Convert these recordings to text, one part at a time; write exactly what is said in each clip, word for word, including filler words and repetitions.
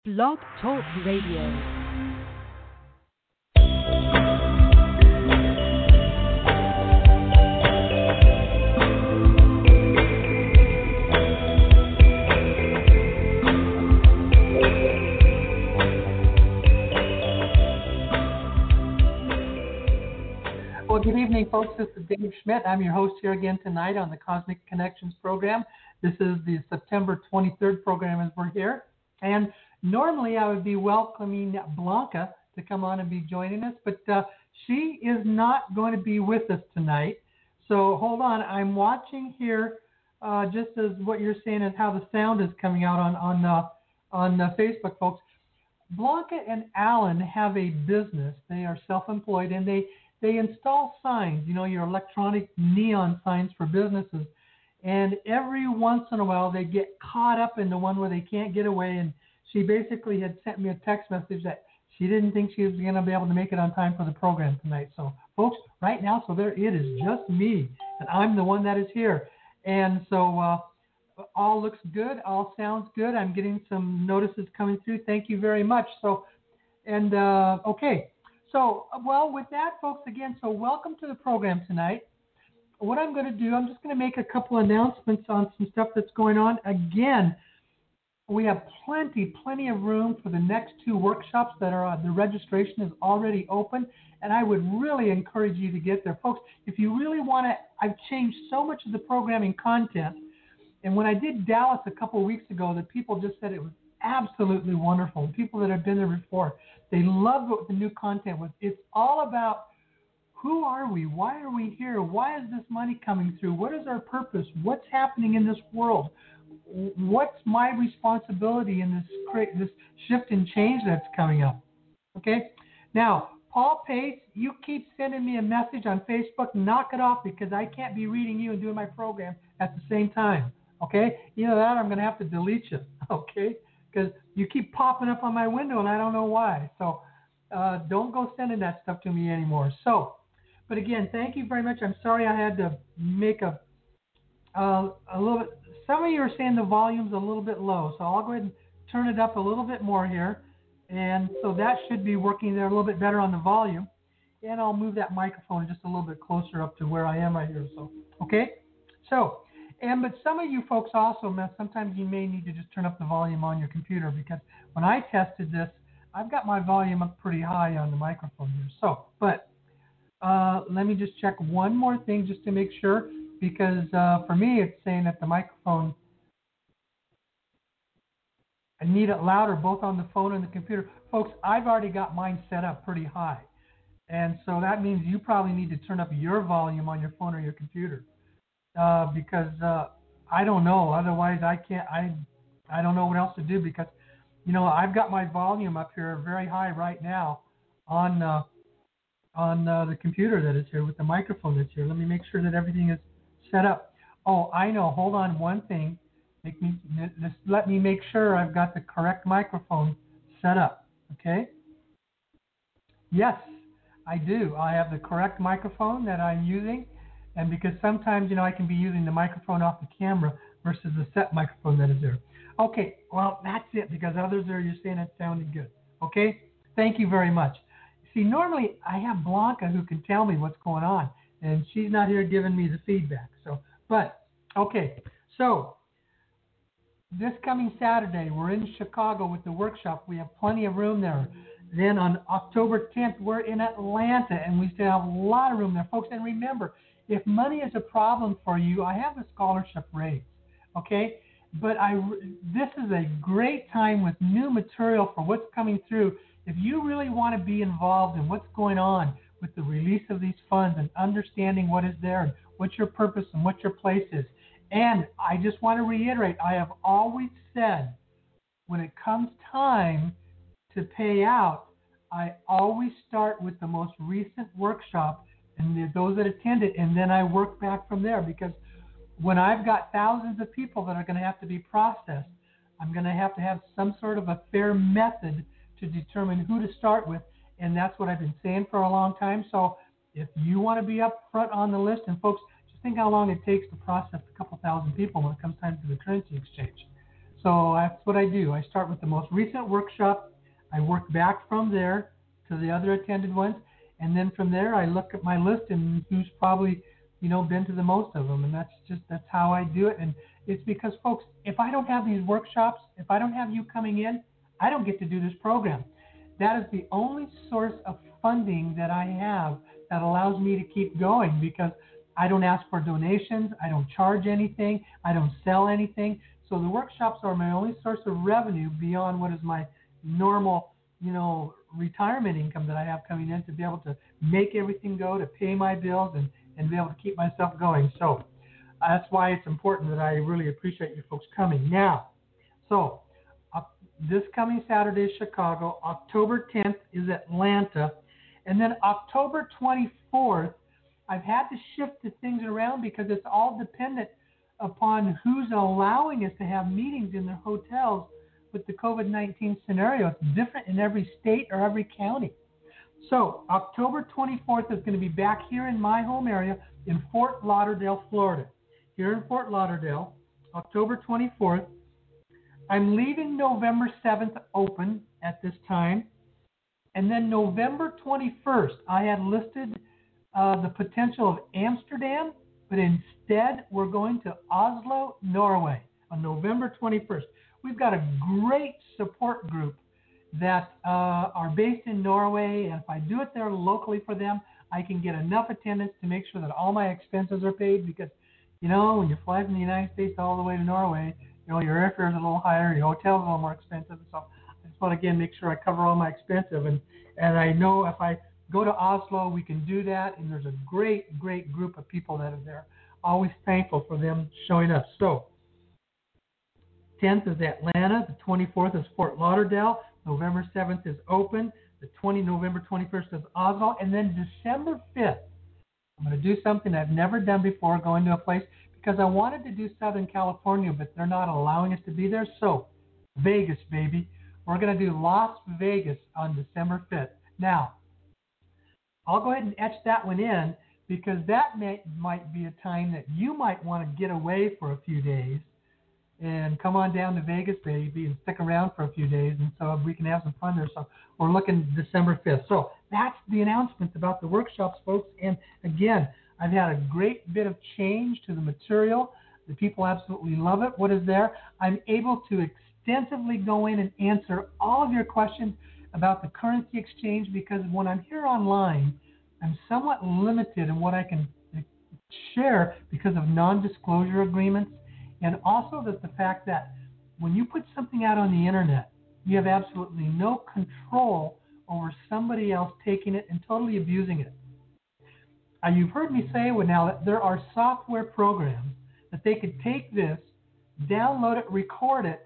Blog Talk Radio. Well, good evening, folks. This is Dave Schmidt. I'm your host here again tonight on the Cosmic Connections program. This is the September twenty-third program as we're here. And normally I would be welcoming Blanca to come on and be joining us, but uh, she is not going to be with us tonight. So hold on. I'm watching here uh, just as what you're saying is how the sound is coming out on, on, uh, on uh, Facebook, folks. Blanca and Alan have a business. They are self-employed, and they They install signs, you know, your electronic neon signs for businesses. And every once in a while, they get caught up in the one where they can't get away. And she basically had sent me a text message that she didn't think she was going to be able to make it on time for the program tonight. So, folks, right now, so there it is, just me. And I'm the one that is here. And so uh, all looks good. All sounds good. I'm getting some notices coming through. Thank you very much. So, and, uh, okay. So, well, with that, folks, again, so welcome to the program tonight. What I'm going to do, I'm just going to make a couple announcements on some stuff that's going on. Again, we have plenty, plenty of room for the next two workshops that are on. The registration is already open, and I would really encourage you to get there. Folks, if you really want to, I've changed so much of the programming content, and when I did Dallas a couple of weeks ago, the people just said it was absolutely wonderful. People that have been there before, they loved what the new content was. It's all about who are we? Why are we here? Why is this money coming through? What is our purpose? What's happening in this world? What's my responsibility in this this shift and change that's coming up? Okay? Now, Paul Pace, you keep sending me a message on Facebook. Knock it off, because I can't be reading you and doing my program at the same time. Okay? Either that or I'm going to have to delete you. Okay? Because you keep popping up on my window, and I don't know why. So uh, don't go sending that stuff to me anymore. So, but again, thank you very much. I'm sorry I had to make a uh, a little bit. Some of you are saying the volume's a little bit low, so I'll go ahead and turn it up a little bit more here. And so that should be working there a little bit better on the volume. And I'll move that microphone just a little bit closer up to where I am right here. So, okay? So, And but some of you folks also, sometimes you may need to just turn up the volume on your computer, because when I tested this, I've got my volume up pretty high on the microphone here. So, but uh, let me just check one more thing just to make sure, because uh, for me it's saying that the microphone, I need it louder both on the phone and the computer. Folks, I've already got mine set up pretty high. And so that means you probably need to turn up your volume on your phone or your computer. Uh, because uh, I don't know. Otherwise, I can't. I I don't know what else to do, because, you know, I've got my volume up here very high right now on uh, on uh, the computer that is here with the microphone that's here. Let me make sure that everything is set up. Oh, I know. Hold on one thing. Make me just let me make sure I've got the correct microphone set up. Okay. Yes, I do. I have the correct microphone that I'm using. And because sometimes, you know, I can be using the microphone off the camera versus the set microphone that is there. Okay, well, that's it, because others are, you're saying it sounded good. Okay, thank you very much. See, normally I have Blanca who can tell me what's going on, and she's not here giving me the feedback. So, but, okay, so this coming Saturday, we're in Chicago with the workshop. We have plenty of room there. Then on October tenth, we're in Atlanta, and we still have a lot of room there, folks. And remember, if money is a problem for you, I have a scholarship raise, okay? But I, this is a great time with new material for what's coming through. If you really want to be involved in what's going on with the release of these funds and understanding what is there and what your purpose and what your place is. And I just want to reiterate, I have always said, when it comes time to pay out, I always start with the most recent workshop and those that attend it, and then I work back from there, because when I've got thousands of people that are going to have to be processed, I'm going to have to have some sort of a fair method to determine who to start with, and that's what I've been saying for a long time. So if you want to be up front on the list, and folks, just think how long it takes to process a couple thousand people when it comes time to the currency exchange. So that's what I do. I start with the most recent workshop. I work back from there to the other attended ones. And then from there, I look at my list and who's probably, you know, been to the most of them. And that's just, that's how I do it. And it's because, folks, if I don't have these workshops, if I don't have you coming in, I don't get to do this program. That is the only source of funding that I have that allows me to keep going, because I don't ask for donations. I don't charge anything. I don't sell anything. So the workshops are my only source of revenue beyond what is my normal, you know, retirement income that I have coming in to be able to make everything go, to pay my bills, and, and be able to keep myself going. So uh, that's why it's important that I really appreciate you folks coming. Now, so uh, this coming Saturday is Chicago. October tenth is Atlanta. And then October twenty-fourth, I've had to shift the things around because it's all dependent upon who's allowing us to have meetings in their hotels with the COVID nineteen scenario. It's different in every state or every county. So October twenty-fourth is going to be back here in my home area in Fort Lauderdale, Florida. Here in Fort Lauderdale, October twenty-fourth. I'm leaving November seventh open at this time. And then November twenty-first, I had listed uh, the potential of Amsterdam, but instead we're going to Oslo, Norway on November twenty-first. We've got a great support group that uh, are based in Norway, and if I do it there locally for them, I can get enough attendance to make sure that all my expenses are paid, because, you know, when you fly from the United States all the way to Norway, you know, your airfare is a little higher, your hotel's a little more expensive, so I just want to, again, make sure I cover all my expenses, and, and I know if I go to Oslo, we can do that, and there's a great, great group of people that are there. Always thankful for them showing up. So, tenth is Atlanta, the twenty-fourth is Fort Lauderdale, November seventh is open, the twentieth, November twenty-first is Oslo, and then December fifth, I'm going to do something I've never done before, going to a place, because I wanted to do Southern California, but they're not allowing us to be there. So, Vegas, baby. We're going to do Las Vegas on December fifth. Now, I'll go ahead and etch that one in, because that may, might be a time that you might want to get away for a few days and come on down to Vegas, baby, and stick around for a few days, and so we can have some fun there. So we're looking December fifth. So that's the announcements about the workshops, folks. And again, I've had a great bit of change to the material. The people absolutely love it. What is there? I'm able to extensively go in and answer all of your questions about the currency exchange, because when I'm here online, I'm somewhat limited in what I can share because of non-disclosure agreements, and also that the fact that when you put something out on the internet, you have absolutely no control over somebody else taking it and totally abusing it. Uh, you've heard me say, well, now that there are software programs that they could take this, download it, record it,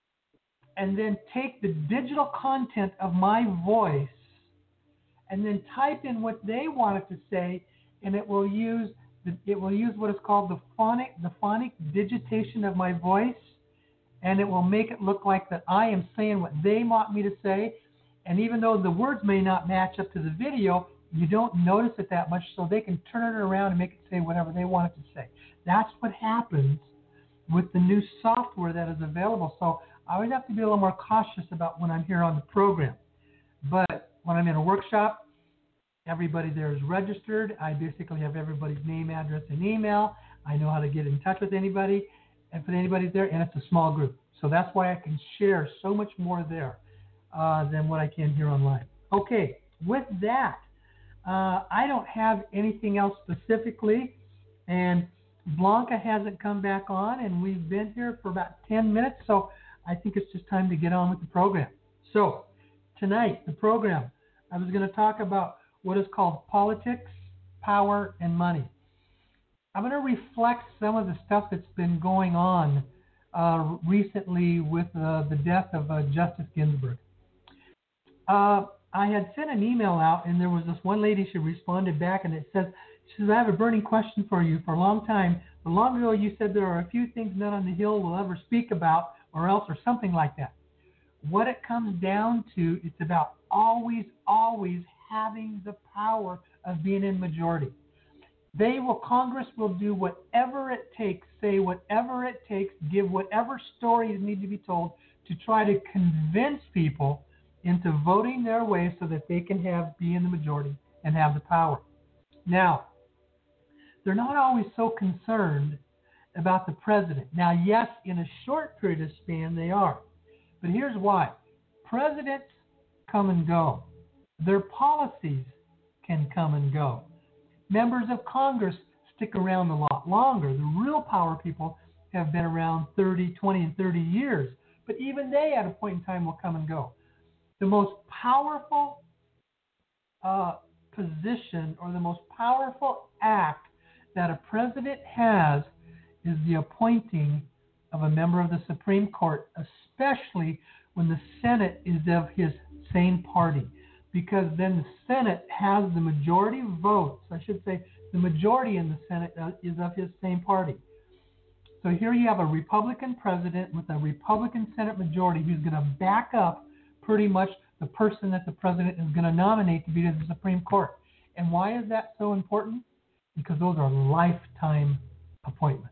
and then take the digital content of my voice and then type in what they want it to say, and it will use the, it will use what is called the phonic the phonic digitation of my voice, and it will make it look like that I am saying what they want me to say. And even though the words may not match up to the video, you don't notice it that much, so they can turn it around and make it say whatever they want it to say. That's what happens with the new software that is available. So I always have to be a little more cautious about when I'm here on the program. But when I'm in a workshop, everybody there is registered. I basically have everybody's name, address, and email. I know how to get in touch with anybody, and if anybody's there, and it's a small group. So that's why I can share so much more there uh, than what I can here online. Okay, with that, uh, I don't have anything else specifically, and Blanca hasn't come back on, and we've been here for about ten minutes, so I think it's just time to get on with the program. So tonight, the program, I was going to talk about what is called politics, power, and money. I'm going to reflect some of the stuff that's been going on uh, recently with uh, the death of uh, Justice Ginsburg. Uh, I had sent an email out, and there was this one lady, she responded back, and it says, she says, I have a burning question for you. For a long time, for long ago, you said there are a few things none on the Hill will ever speak about, or else, or something like that. What it comes down to, it's about always, always having the power of being in majority. They will, Congress will do whatever it takes, say whatever it takes, give whatever stories need to be told to try to convince people into voting their way so that they can have be in the majority and have the power. Now, they're not always so concerned about the president. Now, yes, in a short period of span, they are. But here's why. Presidents come and go. Their policies can come and go. Members of Congress stick around a lot longer. The real power people have been around thirty, twenty, and thirty years. But even they, at a point in time, will come and go. The most powerful uh, position or the most powerful act that a president has is the appointing of a member of the Supreme Court, especially when the Senate is of his same party, because then the Senate has the majority votes. I should say the majority in the Senate is of his same party. So here you have a Republican president with a Republican Senate majority who's going to back up pretty much the person that the president is going to nominate to be to the Supreme Court. And why is that so important? Because those are lifetime appointments.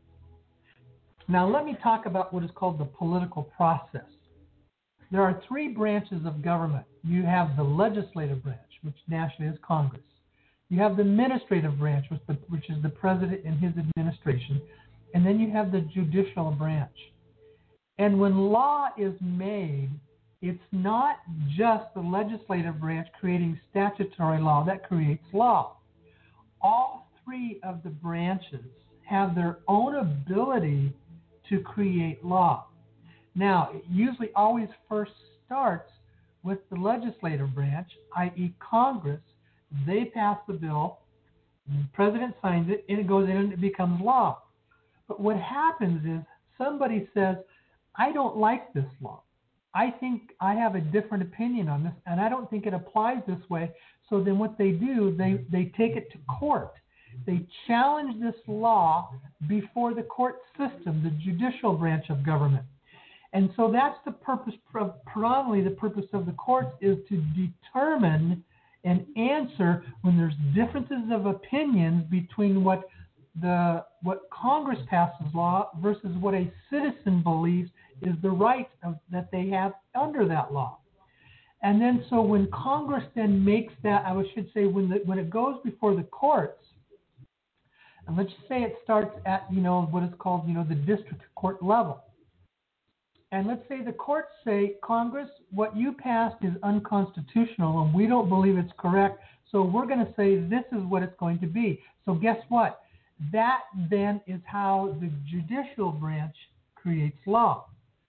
Now let me talk about what is called the political process. There are three branches of government. You have the legislative branch, which nationally is Congress. You have the administrative branch, which, the, which is the president and his administration. And then you have the judicial branch. And when law is made, it's not just the legislative branch creating statutory law that creates law. All three of the branches have their own ability to create law. Now, it usually always first starts with the legislative branch, that is. Congress. They pass the bill, the president signs it, and it goes in and it becomes law. But what happens is somebody says, I don't like this law. I think I have a different opinion on this, and I don't think it applies this way. So then what they do, they, they take it to court. They challenge this law before the court system, the judicial branch of government. And so that's the purpose, predominantly the purpose of the courts, is to determine and answer when there's differences of opinions between what the what Congress passes law versus what a citizen believes is the right of, that they have under that law. And then so when Congress then makes that, I should say when the, when it goes before the courts, and let's just say it starts at, you know, what is called, you know, the district court level. And let's say the courts say, Congress, what you passed is unconstitutional and we don't believe it's correct, so we're going to say this is what it's going to be. So guess what? That then is how the judicial branch creates law.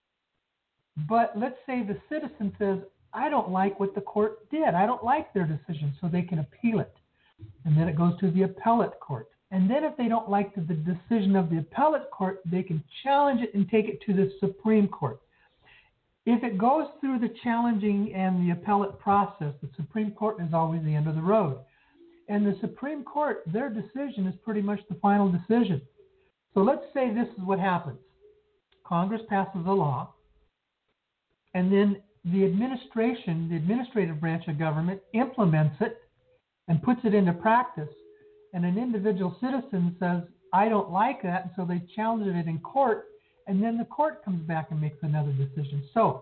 But let's say the citizen says, I don't like what the court did. I don't like their decision, so they can appeal it. And then it goes to the appellate court. And then if they don't like the, the decision of the appellate court, they can challenge it and take it to the Supreme Court. If it goes through the challenging and the appellate process, the Supreme Court is always the end of the road. And the Supreme Court, their decision is pretty much the final decision. So let's say this is what happens. Congress passes a law, and then the administration, the administrative branch of government, implements it and puts it into practice. And an individual citizen says, I don't like that, and so they challenge it in court, and then the court comes back and makes another decision. So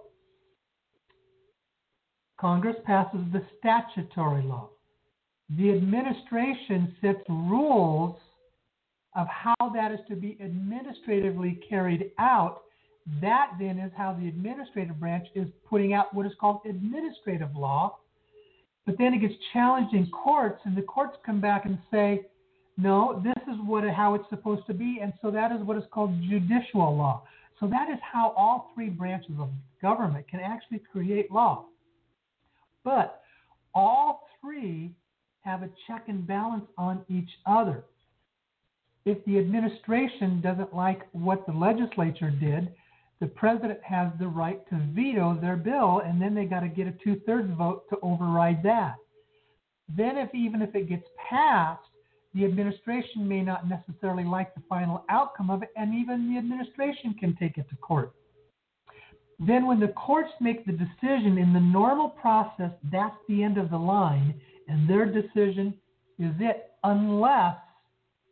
Congress passes the statutory law. The administration sets rules of how that is to be administratively carried out. That then is how the administrative branch is putting out what is called administrative law. But then it gets challenged in courts, and the courts come back and say, no, this is what how it's supposed to be, and so that is what is called judicial law. So that is how all three branches of government can actually create law. But all three have a check and balance on each other. If the administration doesn't like what the legislature did, the president has the right to veto their bill, and then they got to get a two-thirds vote to override that. Then if even if it gets passed, the administration may not necessarily like the final outcome of it, and even the administration can take it to court. Then when the courts make the decision in the normal process, that's the end of the line, and their decision is it, unless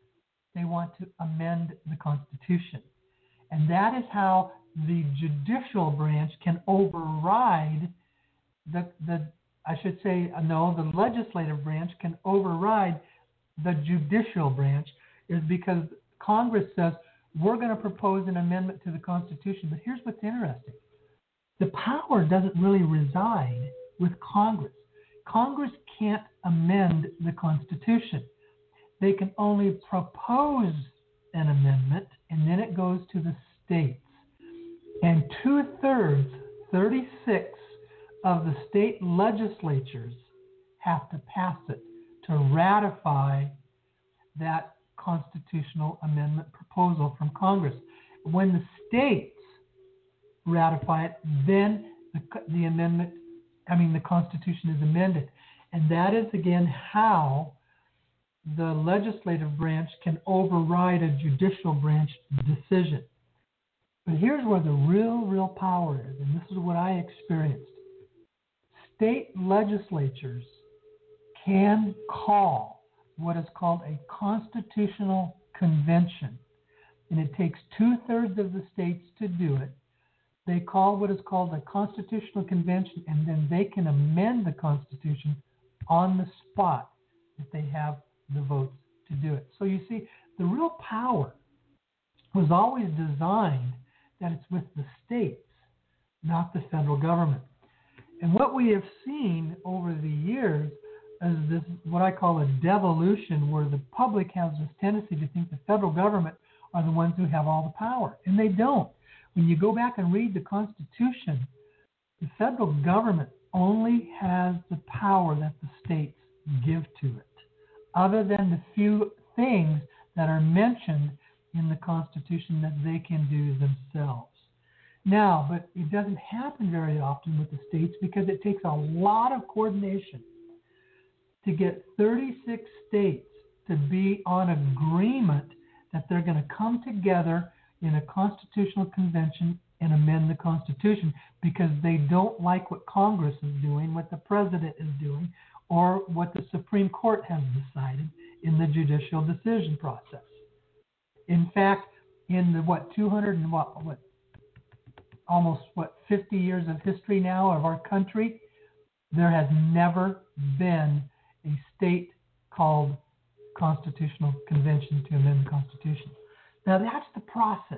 they want to amend the Constitution. And that is how the judicial branch can override the, the I should say, no, the legislative branch can override the judicial branch, is because Congress says, we're going to propose an amendment to the Constitution. But here's what's interesting. The power doesn't really reside with Congress. Congress can't amend the Constitution. They can only propose an amendment, and then it goes to the states. And two-thirds, thirty-six, of the state legislatures have to pass it to ratify that constitutional amendment proposal from Congress. When the states ratify it, then the, the amendment, I mean, the Constitution is amended. And that is, again, how the legislative branch can override a judicial branch decision. But here's where the real, real power is, and this is what I experienced. State legislatures can call what is called a constitutional convention, and it takes two-thirds of the states to do it. They call what is called a constitutional convention, and then they can amend the Constitution on the spot if they have the votes to do it. So you see, the real power was always designed that it's with the states, not the federal government. And what we have seen over the years is this, what I call a devolution, where the public has this tendency to think the federal government are the ones who have all the power, and they don't. When you go back and read the Constitution, the federal government only has the power that the states give to it, other than the few things that are mentioned in the Constitution that they can do themselves. Now, but it doesn't happen very often with the states because it takes a lot of coordination to get thirty-six states to be on agreement that they're going to come together in a constitutional convention and amend the Constitution, because they don't like what Congress is doing, what the president is doing, or what the Supreme Court has decided in the judicial decision process. In fact, in the, what, two hundred and what, what almost, what, fifty years of history now of our country, there has never been a state called Constitutional Convention to amend the Constitution. Now, that's the process.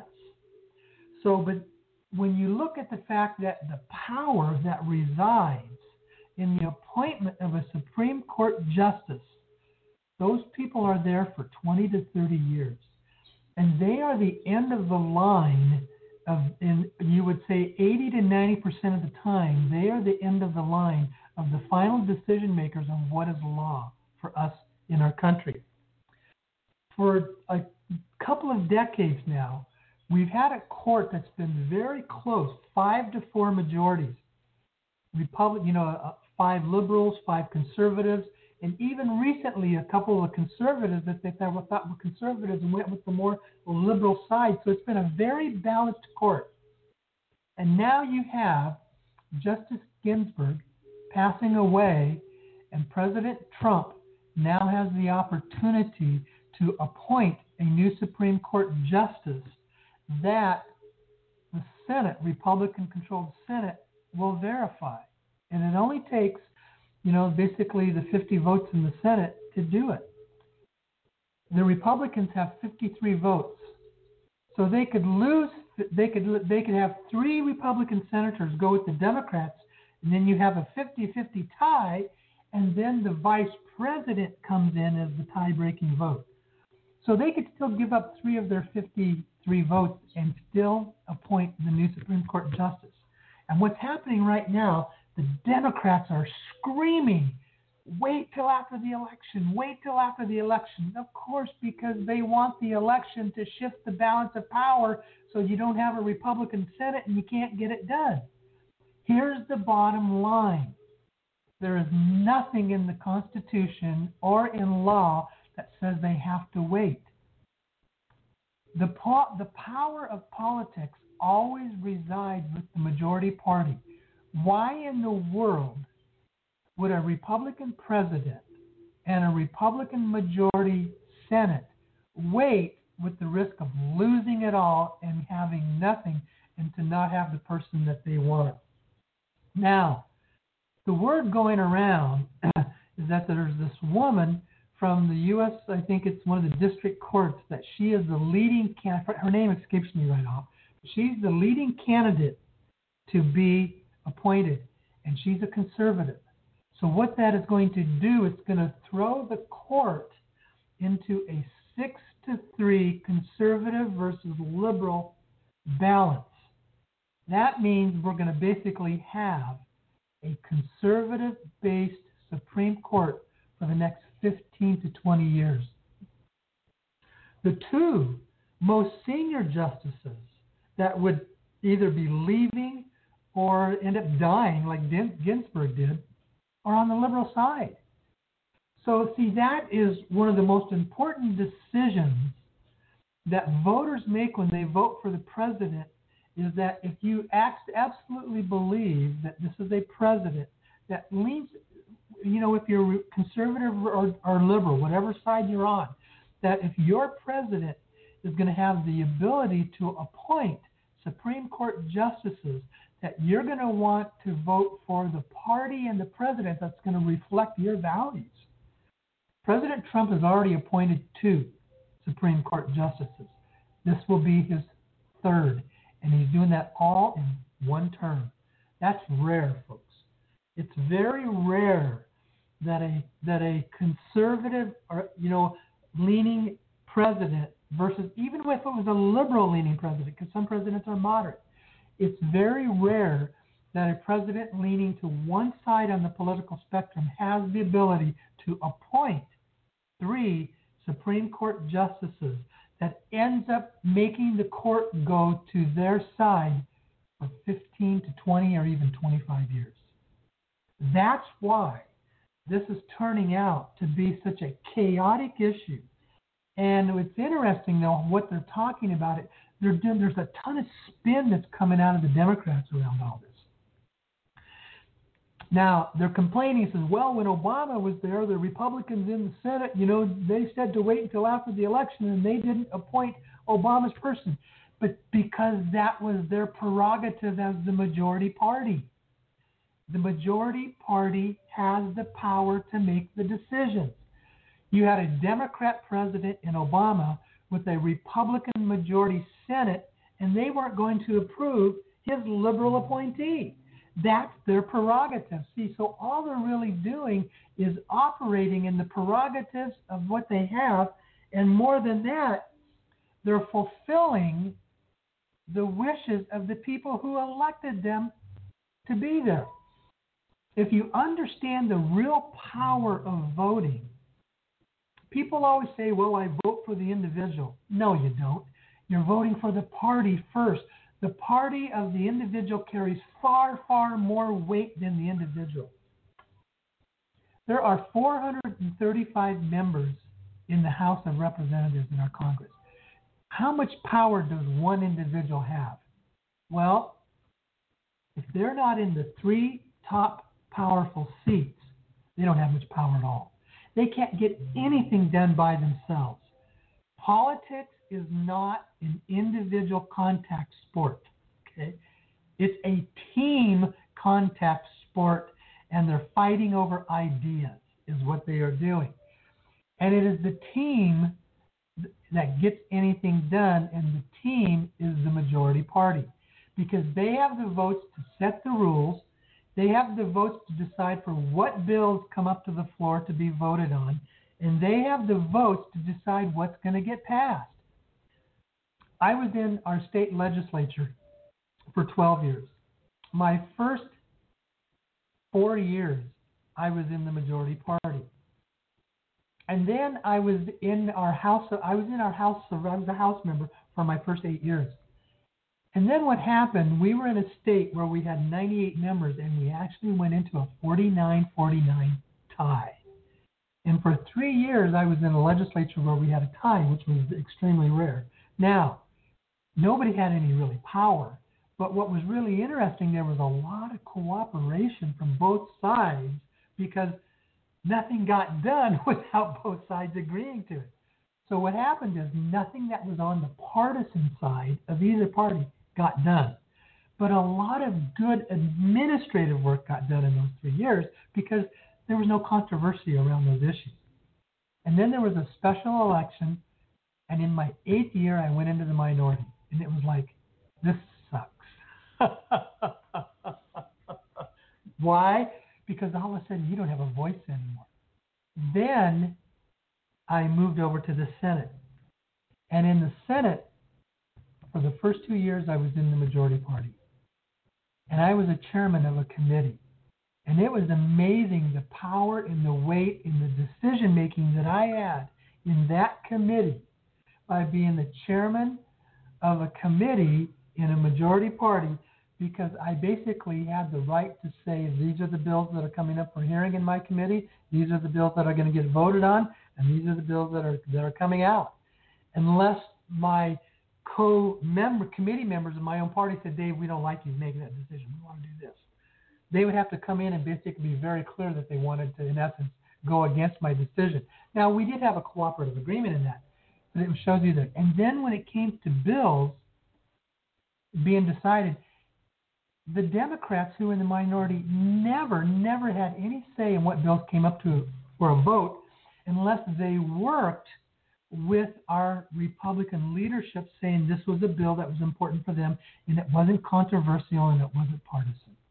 So, but when you look at the fact that the power that resides in the appointment of a Supreme Court justice, those people are there for twenty to thirty years. And they are the end of the line of, in, you would say eighty to ninety percent of the time, they are the end of the line of the final decision makers on what is law for us in our country. For a couple of decades now, we've had a court that's been very close, five to four majorities. Republic, you know, five liberals, five conservatives, and even recently a couple of conservatives that they thought were conservatives and went with the more liberal side. So it's been a very balanced court. And now you have Justice Ginsburg passing away, and President Trump now has the opportunity to appoint a new Supreme Court justice that the Senate, Republican-controlled Senate, will verify. And it only takes, you know, basically the fifty votes in the Senate to do it. The Republicans have fifty-three votes. So they could lose, they could they could have three Republican senators go with the Democrats, and then you have a fifty-fifty tie, and then the vice president comes in as the tie-breaking vote. So they could still give up three of their fifty-three votes and still appoint the new Supreme Court justice. And what's happening right now, the Democrats are screaming, wait till after the election, wait till after the election. Of course, because they want the election to shift the balance of power so you don't have a Republican Senate and you can't get it done. Here's the bottom line. There is nothing in the Constitution or in law that says they have to wait. The, po- the power of politics always resides with the majority party. Why in the world would a Republican president and a Republican majority Senate wait with the risk of losing it all and having nothing and to not have the person that they want. Now, the word going around is that there's this woman from the U S, I think it's one of the district courts, that she is the leading candidate. Her name escapes me right off. She's the leading candidate to be appointed, and she's a conservative. So what that is going to do, it's going to throw the court into a six to three conservative versus liberal balance. That means we're going to basically have a conservative-based Supreme Court for the next fifteen to twenty years. The two most senior justices that would either be leaving or end up dying like Ginsburg did are on the liberal side. So see, that is one of the most important decisions that voters make when they vote for the president, is that if you act, absolutely believe that this is a president that leans, you know, if you're conservative or, or liberal, whatever side you're on, that if your president is going to have the ability to appoint Supreme Court justices, that you're going to want to vote for the party and the president that's going to reflect your values. President Trump has already appointed two Supreme Court justices. This will be his third, and he's doing that all in one term. That's rare, folks. It's very rare that a that a conservative or you know leaning president versus, even if it was a liberal leaning president, because some presidents are moderate, it's very rare that a president leaning to one side on the political spectrum has the ability to appoint three Supreme Court justices that ends up making the court go to their side for fifteen to twenty or even twenty-five years. That's why this is turning out to be such a chaotic issue. And it's interesting, though, what they're talking about. It they're doing, there's a ton of spin that's coming out of the Democrats around all this. Now, they're complaining, says, well, when Obama was there, the Republicans in the Senate, you know, they said to wait until after the election, and they didn't appoint Obama's person. But because that was their prerogative as the majority party. The majority party has the power to make the decisions. You had a Democrat president in Obama with a Republican majority Senate, and they weren't going to approve his liberal appointee. That's their prerogative. See, so all they're really doing is operating in the prerogatives of what they have, and more than that, they're fulfilling the wishes of the people who elected them to be there. If you understand the real power of voting, people always say, well, I vote for the individual. No, you don't. You're voting for the party first. The party of the individual carries far, far more weight than the individual. There are four hundred thirty-five members in the House of Representatives in our Congress. How much power does one individual have? Well, if they're not in the three top powerful seats, they don't have much power at all. They can't get anything done by themselves. Politics is not an individual contact sport. Okay? It's a team contact sport, and they're fighting over ideas is what they are doing. And it is the team that gets anything done, and the team is the majority party because they have the votes to set the rules. They have the votes to decide for what bills come up to the floor to be voted on, and they have the votes to decide what's going to get passed. I was in our state legislature for twelve years. My first four years, I was in the majority party. And then I was in our house, I was in our house, I was a house member for my first eight years. And then what happened, we were in a state where we had ninety-eight members, and we actually went into a forty-nine forty-nine tie. And for three years, I was in a legislature where we had a tie, which was extremely rare. Now, nobody had any really power. But what was really interesting, there was a lot of cooperation from both sides because nothing got done without both sides agreeing to it. So what happened is nothing that was on the partisan side of either party got done. But a lot of good administrative work got done in those three years because there was no controversy around those issues. And then there was a special election, and in my eighth year, I went into the minority. And it was like, this sucks. Why? Because all of a sudden, you don't have a voice anymore. Then I moved over to the Senate. And in the Senate, for the first two years, I was in the majority party. And I was a chairman of a committee. And it was amazing the power and the weight and the decision making that I had in that committee by being the chairman of a committee in a majority party, because I basically had the right to say, these are the bills that are coming up for hearing in my committee, these are the bills that are going to get voted on, and these are the bills that are that are coming out. Unless my co-member committee members of my own party said, Dave, we don't like you making that decision, we want to do this. They would have to come in and basically be very clear that they wanted to, in essence, go against my decision. Now, we did have a cooperative agreement in that, but it shows you that. And then when it came to bills being decided, the Democrats who were in the minority never, never had any say in what bills came up to for a vote unless they worked with our Republican leadership saying this was a bill that was important for them and it wasn't controversial and it wasn't partisan.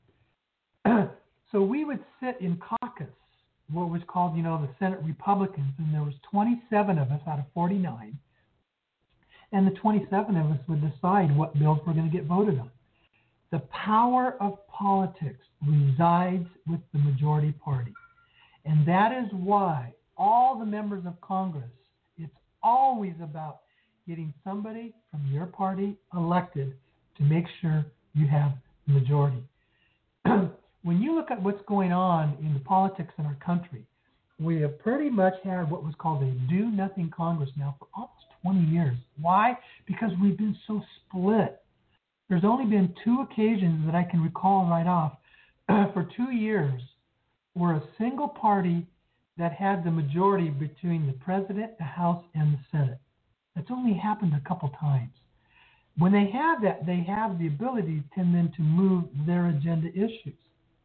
So we would sit in caucus, what was called, you know, the Senate Republicans, and there was twenty-seven of us out of forty-nine, and the twenty-seven of us would decide what bills were going to get voted on. The power of politics resides with the majority party, and that is why all the members of Congress, it's always about getting somebody from your party elected to make sure you have the majority. When you look at what's going on in the politics in our country, we have pretty much had what was called a do-nothing Congress now for almost twenty years. Why? Because we've been so split. There's only been two occasions that I can recall right off for two years where a single party that had the majority between the president, the House, and the Senate. That's only happened a couple times. When they have that, they have the ability to tend then to move their agenda issues.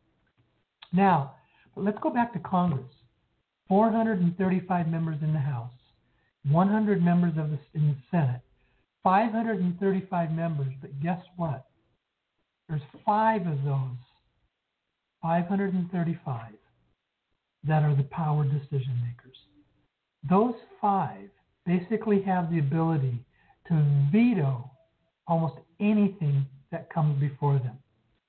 Now, but let's go back to Congress. four hundred thirty-five members in the House, one hundred members of the, in the Senate, five hundred thirty-five members, but guess what? There's five of those, five hundred thirty-five, that are the power decision makers. Those five basically have the ability to veto almost anything that comes before them.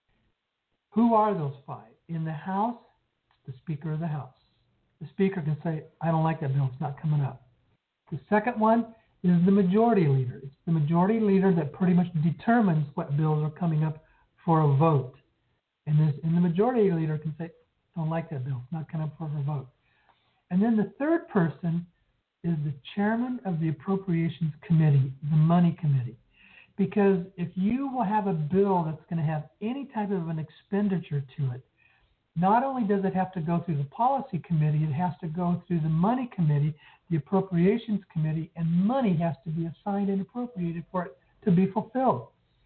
Who are those five? In the House, it's the Speaker of the House. The Speaker can say, I don't like that bill, it's not coming up. The second one is the Majority Leader. It's the Majority Leader that pretty much determines what bills are coming up for a vote. And, and the Majority Leader can say, don't like that bill, it's not coming up for a vote. And then the third person is the Chairman of the Appropriations Committee, the Money Committee. Because if you will have a bill that's going to have any type of an expenditure to it, not only does it have to go through the Policy Committee, it has to go through the Money Committee, the Appropriations Committee, and money has to be assigned and appropriated for it to be fulfilled.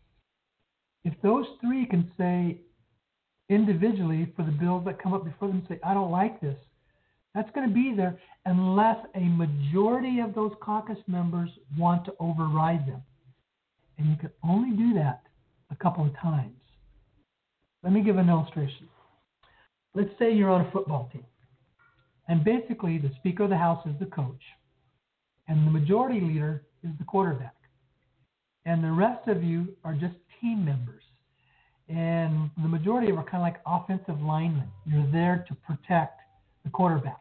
If those three can say individually for the bills that come up before them, say, I don't like this, that's going to be there unless a majority of those caucus members want to override them. And you can only do that a couple of times. Let me give an illustration. Let's say you're on a football team. And basically, the Speaker of the House is the coach. And the Majority Leader is the quarterback. And the rest of you are just team members. And the majority of them are kind of like offensive linemen. You're there to protect the quarterback.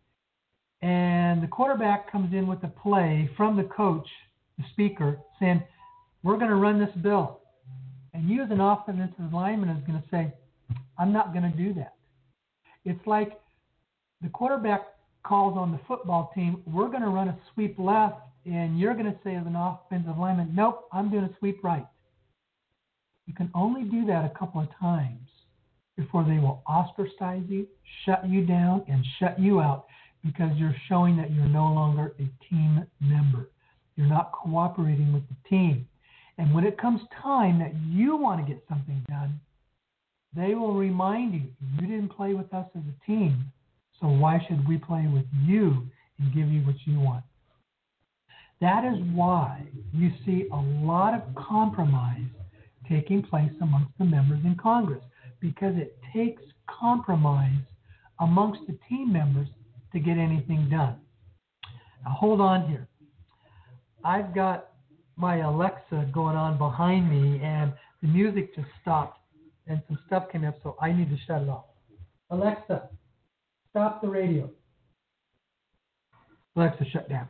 And the quarterback comes in with a play from the coach, the Speaker, saying, we're going to run this bill. And you as an offensive lineman is going to say, I'm not going to do that. It's like the quarterback calls on the football team, we're going to run a sweep left, and you're going to say as an offensive lineman, nope, I'm doing a sweep right. You can only do that a couple of times before they will ostracize you, shut you down, and shut you out, because you're showing that you're no longer a team member. You're not cooperating with the team. And when it comes time that you want to get something done, they will remind you, you didn't play with us as a team, so why should we play with you and give you what you want? That is why you see a lot of compromise taking place amongst the members in Congress, because it takes compromise amongst the team members to get anything done. Now hold on here. I've got my Alexa going on behind me, and the music just stopped, and some stuff came up, so I need to shut it off. Alexa, stop the radio. Alexa, shut down.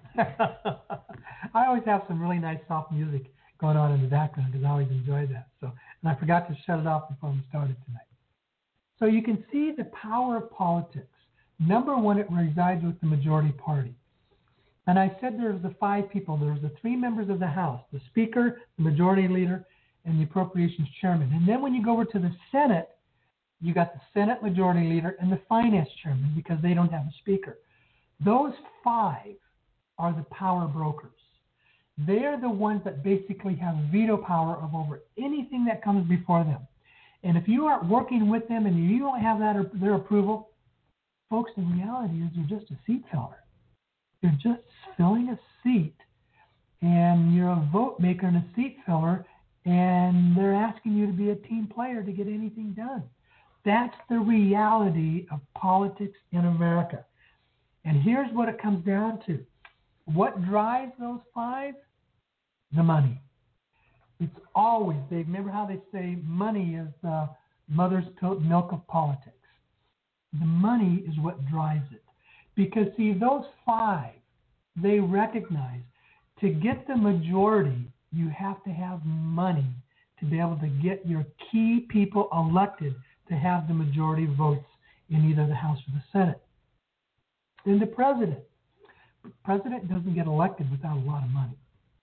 I always have some really nice soft music going on in the background because I always enjoy that. So, and I forgot to shut it off before we started tonight. So you can see the power of politics. Number one, it resides with the majority party. And I said there's the five people. There's the three members of the House, the Speaker, the Majority Leader, and the Appropriations Chairman. And then when you go over to the Senate, you got the Senate Majority Leader and the Finance Chairman because they don't have a Speaker. Those five are the power brokers. They're the ones that basically have veto power of over anything that comes before them. And if you aren't working with them and you don't have that their approval, folks, the reality is you're just a seat filler. You're just filling a seat, and you're a vote maker and a seat filler, and they're asking you to be a team player to get anything done. That's the reality of politics in America. And here's what it comes down to. What drives those five? The money. It's always, they remember how they say money is the mother's milk of politics. The money is what drives it. Because, see, those five, they recognize to get the majority, you have to have money to be able to get your key people elected to have the majority votes in either the House or the Senate. Then the president. The president doesn't get elected without a lot of money.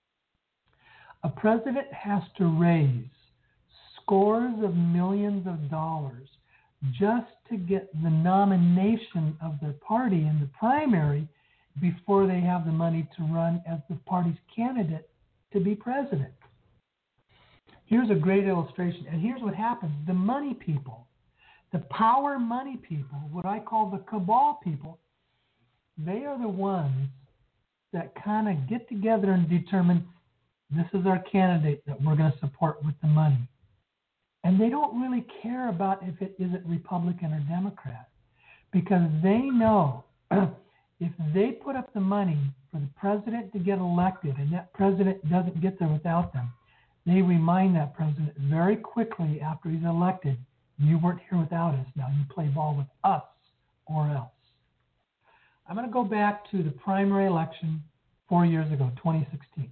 A president has to raise scores of millions of dollars just to get the nomination of their party in the primary before they have the money to run as the party's candidate to be president. Here's a great illustration, and here's what happens. The money people, the power money people, what I call the cabal people, they are the ones that kind of get together and determine this is our candidate that we're going to support with the money. And they don't really care about if it isn't Republican or Democrat, because they know if they put up the money for the president to get elected and that president doesn't get there without them, they remind that president very quickly after he's elected, you weren't here without us. Now you play ball with us or else. I'm going to go back to the primary election four years ago, twenty sixteen.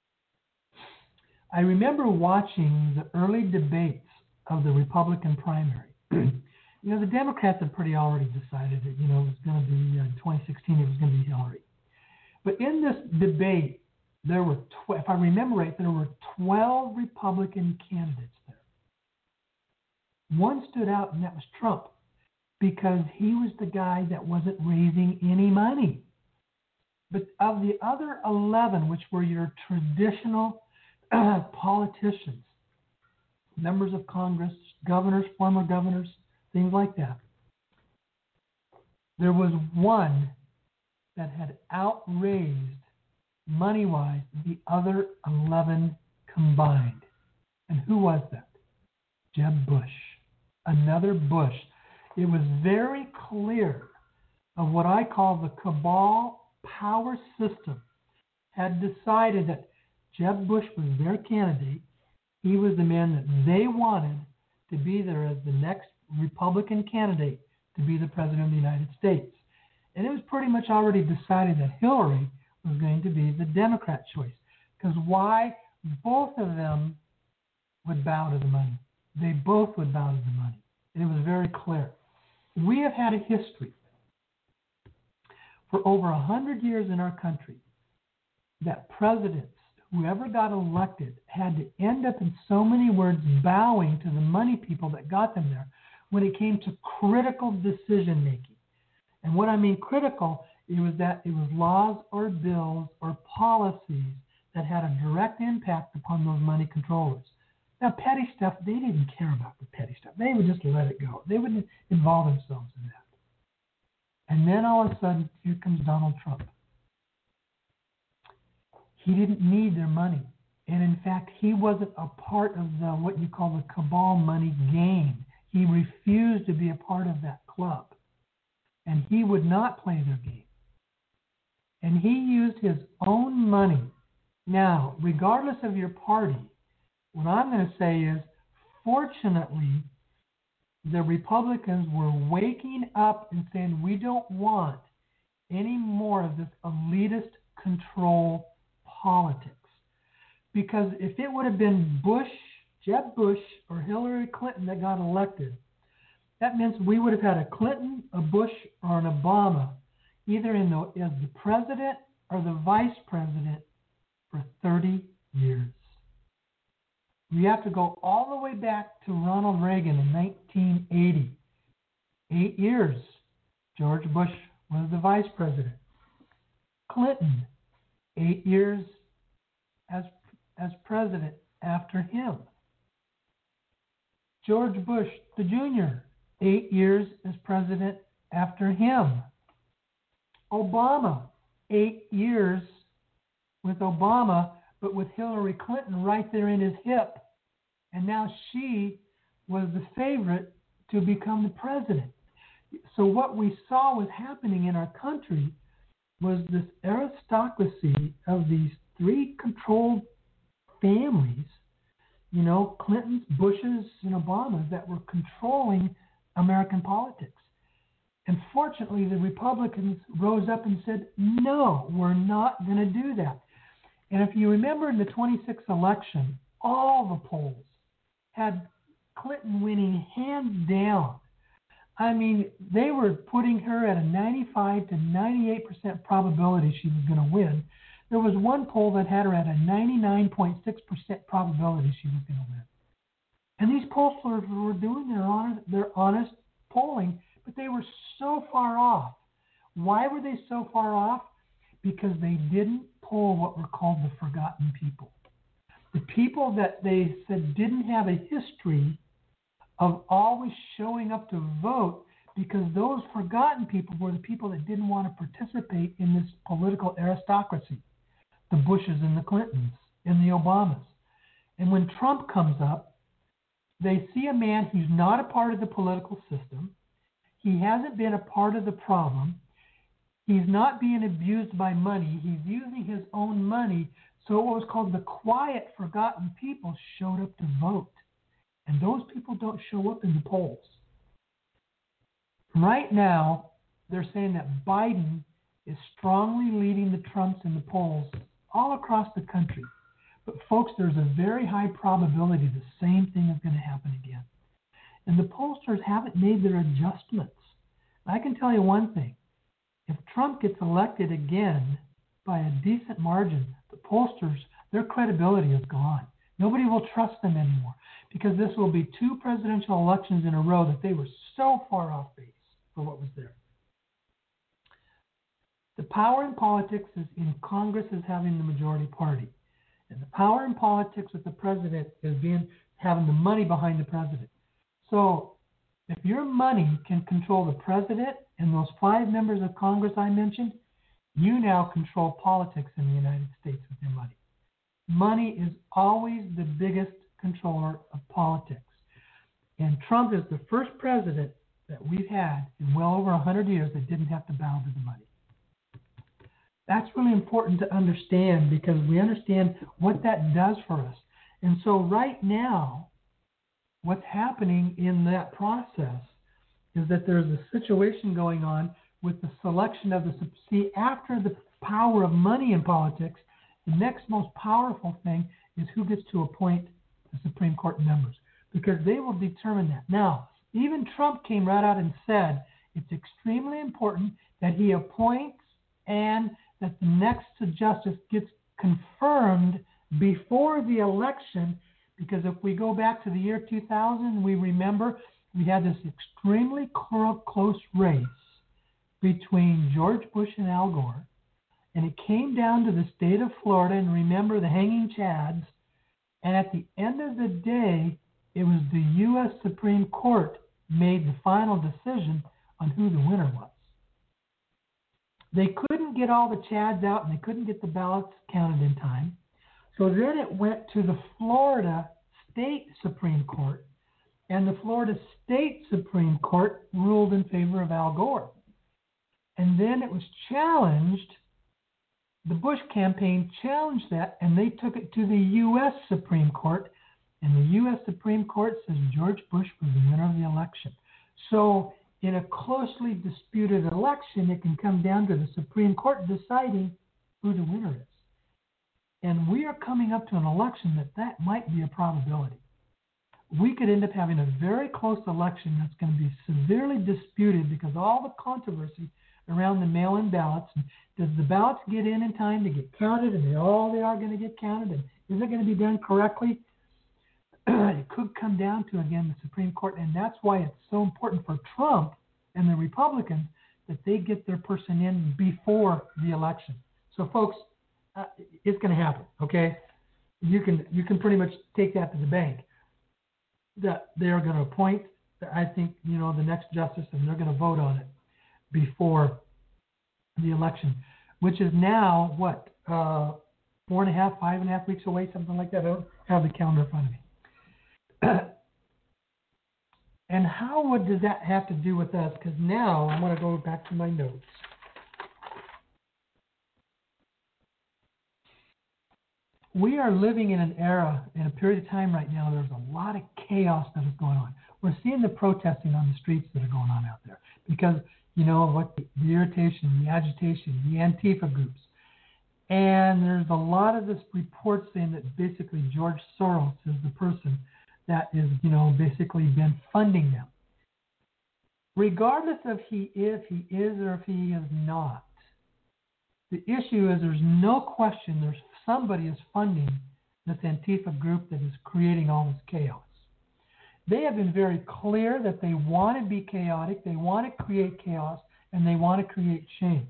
I remember watching the early debates of the Republican primary. You know, the Democrats had pretty already decided that, you know, it was going to be, uh, in twenty sixteen, it was going to be Hillary. But in this debate, there were, tw- if I remember right, there were twelve Republican candidates there. One stood out, and that was Trump, because he was the guy that wasn't raising any money. But of the other eleven, which were your traditional uh, politicians, members of Congress, governors, former governors, things like that, there was one that had outraised, money-wise, the other eleven combined. And who was that? Jeb Bush. Another Bush. It was very clear of what I call the cabal power system had decided that Jeb Bush was their candidate. He was the man that they wanted to be there as the next Republican candidate to be the president of the United States. And it was pretty much already decided that Hillary was going to be the Democrat choice. Because why? Both of them would bow to the money. They both would bow to the money. And it was very clear. We have had a history for over one hundred years in our country that presidents, whoever got elected, had to end up, in so many words, bowing to the money people that got them there when it came to critical decision making. And what I mean critical It was that it was laws or bills or policies that had a direct impact upon those money controllers. Now, petty stuff, they didn't care about the petty stuff. They would just let it go. They wouldn't involve themselves in that. And then all of a sudden, here comes Donald Trump. He didn't need their money. And in fact, he wasn't a part of the what you call the cabal money game. He refused to be a part of that club. And he would not play their game. And he used his own money. Now, regardless of your party, what I'm going to say is, fortunately, the Republicans were waking up and saying, we don't want any more of this elitist control politics. Because if it would have been Bush, Jeb Bush, or Hillary Clinton that got elected, that means we would have had a Clinton, a Bush, or an Obama, either in the, as the president or the vice president for thirty years. We have to go all the way back to Ronald Reagan in nineteen eighty. Eight years, George Bush was the vice president. Clinton, eight years as, as president after him. George Bush, the junior, eight years as president after him. Obama, eight years with Obama, but with Hillary Clinton right there in his hip. And now she was the favorite to become the president. So what we saw was happening in our country was this aristocracy of these three controlled families, you know, Clintons, Bushes, and Obamas, that were controlling American politics. And fortunately, the Republicans rose up and said, no, we're not going to do that. And if you remember in the twenty-six election, all the polls had Clinton winning hands down. I mean, they were putting her at a ninety-five to ninety-eight percent probability she was going to win. There was one poll that had her at a ninety-nine point six percent probability she was going to win. And these pollsters were doing their honest, their honest polling, but they were so far off. Why were they so far off? Because they didn't poll what were called the forgotten people. The people that they said didn't have a history of always showing up to vote, because those forgotten people were the people that didn't want to participate in this political aristocracy, the Bushes and the Clintons and the Obamas. And when Trump comes up, they see a man who's not a part of the political system. He hasn't been a part of the problem. He's not being abused by money. He's using his own money. So what was called the quiet, forgotten people showed up to vote. And those people don't show up in the polls. Right now, they're saying that Biden is strongly leading the Trumps in the polls all across the country. But folks, there's a very high probability the same thing is going to happen again. And the pollsters haven't made their adjustments. I can tell you one thing. If Trump gets elected again by a decent margin, the pollsters, their credibility is gone. Nobody will trust them anymore, because this will be two presidential elections in a row that they were so far off base for what was there. The power in politics is in Congress is having the majority party. And the power in politics with the president is being having the money behind the president. So if your money can control the president and those five members of Congress I mentioned, you now control politics in the United States with your money. Money is always the biggest controller of politics. And Trump is the first president that we've had in well over one hundred years that didn't have to bow to the money. That's really important to understand, because we understand what that does for us. And so right now, what's happening in that process is that there's a situation going on with the selection of the, see, after the power of money in politics, the next most powerful thing is who gets to appoint the Supreme Court members, because they will determine that. Now, even Trump came right out and said it's extremely important that he appoints and that the next justice gets confirmed before the election, because if we go back to the year two thousand, we remember we had this extremely close race between George Bush and Al Gore, and it came down to the state of Florida, and remember the hanging chads, and at the end of the day, it was the U S Supreme Court made the final decision on who the winner was. They couldn't get all the chads out, and they couldn't get the ballots counted in time. So then it went to the Florida State Supreme Court, and the Florida State Supreme Court ruled in favor of Al Gore. And then it was challenged, the Bush campaign challenged that, and they took it to the U S Supreme Court, and the U S Supreme Court says George Bush was the winner of the election. So in a closely disputed election, it can come down to the Supreme Court deciding who the winner is. And we are coming up to an election that that might be a probability. We could end up having a very close election that's going to be severely disputed because all the controversy around the mail-in ballots. Does the ballots get in in time to get counted, and they all they are going to get counted, and is it going to be done correctly? It could come down to, again, the Supreme Court, and that's why it's so important for Trump and the Republicans that they get their person in before the election. So, folks, uh, it's going to happen, okay? You can you can pretty much take that to the bank. That they are going to appoint, I think, you know, the next justice, and they're going to vote on it before the election, which is now, what, uh, four and a half, five and a half weeks away, something like that. I don't have the calendar in front of me. And how would, does that have to do with us? Because now I'm going to go back to my notes. We are living in an era, in a period of time right now, there's a lot of chaos that is going on. We're seeing the protesting on the streets that are going on out there because, you know, what the, the irritation, the agitation, the Antifa groups. And there's a lot of this report saying that basically George Soros is the person that is, you know, basically been funding them. Regardless of he if he is or if he is not, the issue is there's no question there's somebody is funding this Antifa group that is creating all this chaos. They have been very clear that they want to be chaotic, they want to create chaos, and they want to create change.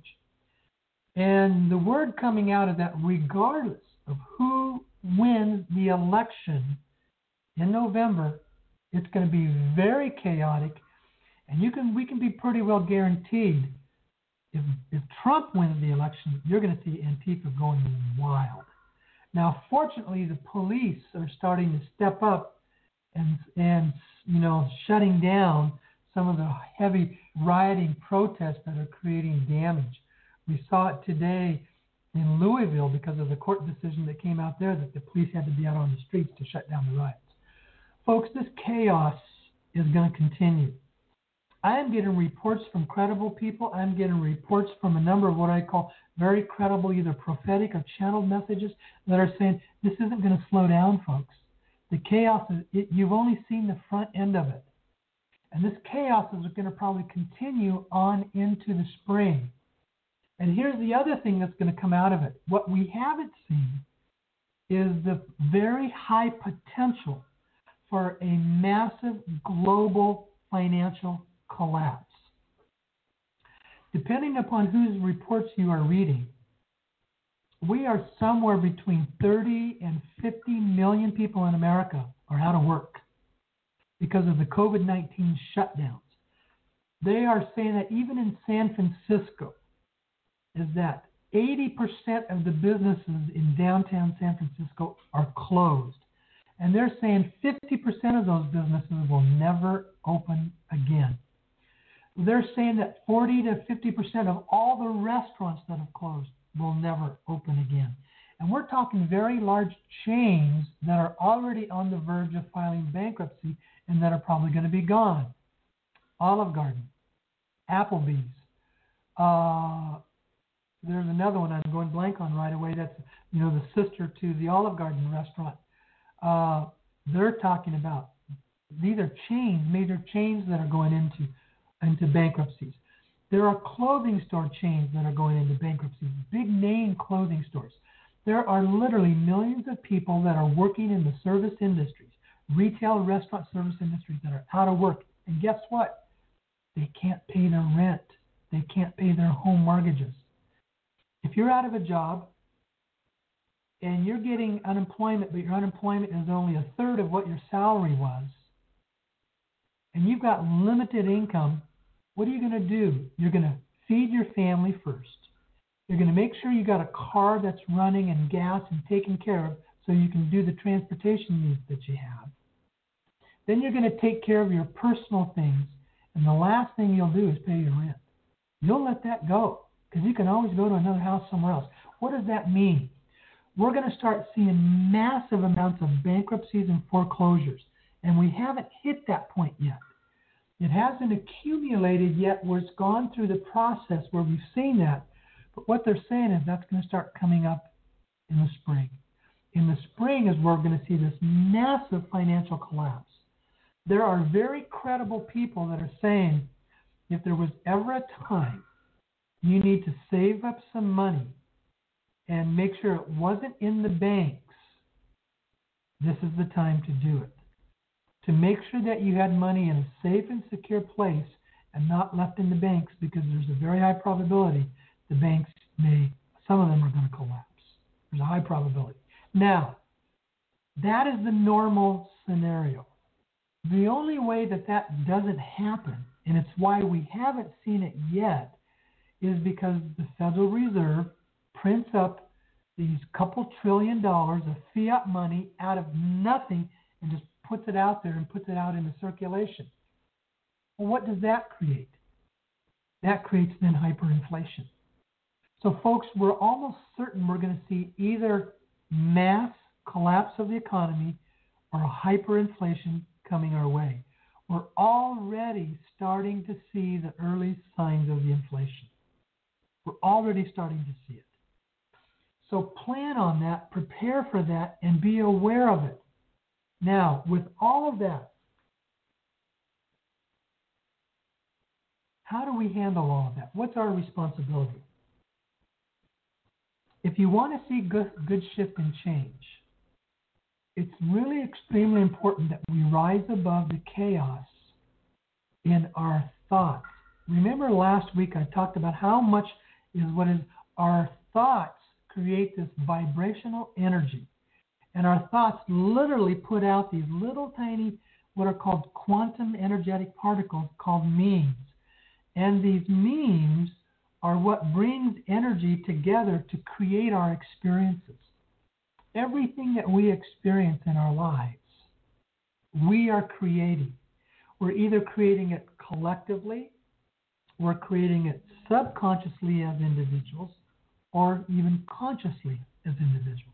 And the word coming out of that, regardless of who wins the election in November, it's going to be very chaotic, and you can we can be pretty well guaranteed if if Trump wins the election, you're going to see Antifa going wild. Now, fortunately, the police are starting to step up and and you know shutting down some of the heavy rioting protests that are creating damage. We saw it today in Louisville because of the court decision that came out there that the police had to be out on the streets to shut down the riots. Folks, this chaos is going to continue. I am getting reports from credible people. I'm getting reports from a number of what I call very credible, either prophetic or channeled messages that are saying this isn't going to slow down, folks. The chaos, is, it, you've only seen the front end of it. And this chaos is going to probably continue on into the spring. And here's the other thing that's going to come out of it. What we haven't seen is the very high potential for a massive global financial collapse. Depending upon whose reports you are reading, we are somewhere between thirty and fifty million people in America are out of work because of the covid nineteen shutdowns. They are saying that even in San Francisco, is that eighty percent of the businesses in downtown San Francisco are closed. And they're saying fifty percent of those businesses will never open again. They're saying that forty to fifty percent of all the restaurants that have closed will never open again. And we're talking very large chains that are already on the verge of filing bankruptcy and that are probably going to be gone. Olive Garden, Applebee's, uh, there's another one I'm going blank on right away. That's, you know, the sister to the Olive Garden restaurant. Uh, they're talking about these are chains, major chains that are going into into bankruptcies. There are clothing store chains that are going into bankruptcies, big name clothing stores. There are literally millions of people that are working in the service industries, retail, restaurant, service industries that are out of work. And guess what? They can't pay their rent. they can't pay their home mortgages. If you're out of a job and you're getting unemployment, but your unemployment is only a third of what your salary was, and you've got limited income, what are you going to do? You're going to feed your family first. You're going to make sure you got a car that's running and gas and taken care of so you can do the transportation needs that you have. Then you're going to take care of your personal things, and the last thing you'll do is pay your rent. You'll let that go because you can always go to another house somewhere else. What does that mean? We're going to start seeing massive amounts of bankruptcies and foreclosures, and we haven't hit that point yet. It hasn't accumulated yet where it's gone through the process where we've seen that. But what they're saying is that's going to start coming up in the spring. In the spring is where we're going to see this massive financial collapse. There are very credible people that are saying if there was ever a time you need to save up some money and make sure it wasn't in the banks, this is the time to do it. To make sure that you had money in a safe and secure place and not left in the banks, because there's a very high probability the banks may, some of them are going to collapse. There's a high probability. Now, that is the normal scenario. The only way that that doesn't happen, and it's why we haven't seen it yet, is because the Federal Reserve prints up these couple trillion dollars of fiat money out of nothing and just puts it out there and puts it out into circulation. Well, what does that create? That creates then hyperinflation. So, folks, we're almost certain we're going to see either mass collapse of the economy or a hyperinflation coming our way. We're already starting to see the early signs of the inflation. We're already starting to see it. So plan on that, prepare for that, and be aware of it. Now, with all of that, how do we handle all of that? What's our responsibility? If you want to see good, good shift and change, it's really extremely important that we rise above the chaos in our thoughts. Remember last week I talked about how much is what is our thoughts create this vibrational energy. And our thoughts literally put out these little tiny, what are called quantum energetic particles called memes. And these memes are what brings energy together to create our experiences. Everything that we experience in our lives, we are creating. We're either creating it collectively, we're creating it subconsciously as individuals, or even consciously as individuals.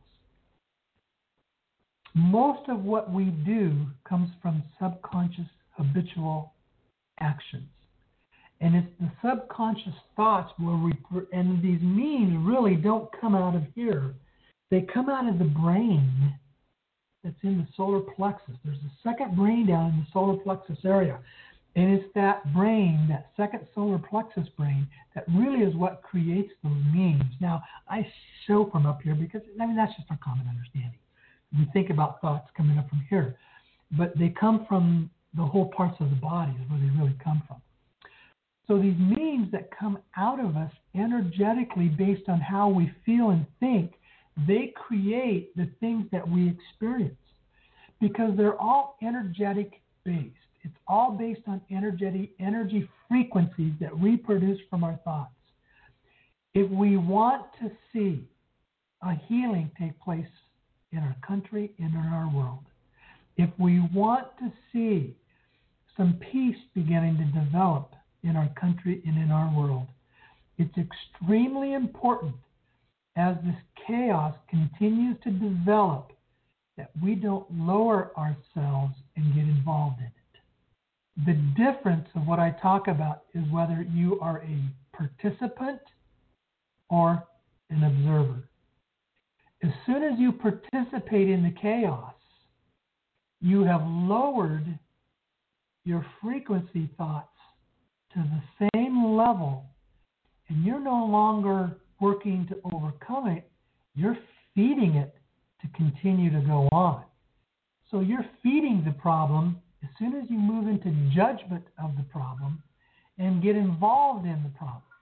Most of what we do comes from subconscious habitual actions. And it's the subconscious thoughts where we, and these memes really don't come out of here. They come out of the brain that's in the solar plexus. There's a second brain down in the solar plexus area. And it's that brain, that second solar plexus brain, that really is what creates those memes. Now, I show from up here because, I mean, that's just our common understanding. We think about thoughts coming up from here. But they come from the whole parts of the body is where they really come from. So these memes that come out of us energetically based on how we feel and think, they create the things that we experience because they're all energetic based. It's all based on energetic energy frequencies that we produce from our thoughts. If we want to see a healing take place in our country and in our world, if we want to see some peace beginning to develop in our country and in our world, it's extremely important as this chaos continues to develop that we don't lower ourselves and get involved in it. The difference of what I talk about is whether you are a participant or an observer. As soon as you participate in the chaos, you have lowered your frequency thoughts to the same level, and you're no longer working to overcome it, you're feeding it to continue to go on. So you're feeding the problem as soon as you move into judgment of the problem and get involved in the problem.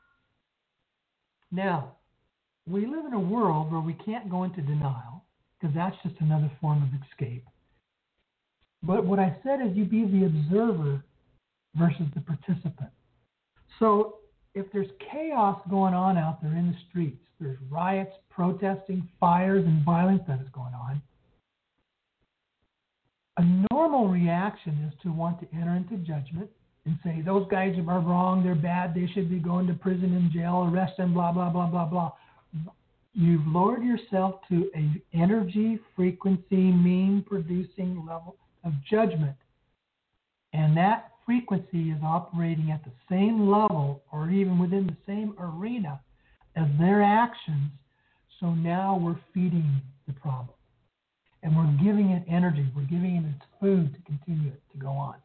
Now, we live in a world where we can't go into denial because that's just another form of escape. But what I said is you be the observer versus the participant. So if there's chaos going on out there in the streets, there's riots, protesting, fires, and violence that is going on, a normal reaction is to want to enter into judgment and say, those guys are wrong, they're bad, they should be going to prison and jail, arrest them, blah, blah, blah, blah, blah. You've lowered yourself to an energy, frequency, mean producing level of judgment. And that frequency is operating at the same level or even within the same arena as their actions. So now we're feeding the problem. And we're giving it energy. We're giving it its food to continue it to go on.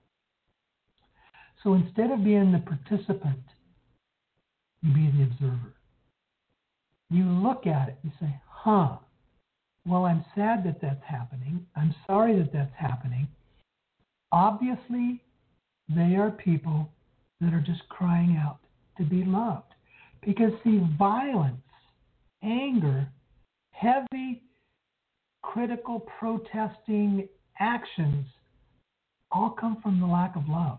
So instead of being the participant, you be the observer. You look at it, you say, huh, well, I'm sad that that's happening. I'm sorry that that's happening. Obviously, they are people that are just crying out to be loved. Because, see, violence, anger, heavy, critical, protesting actions all come from the lack of love.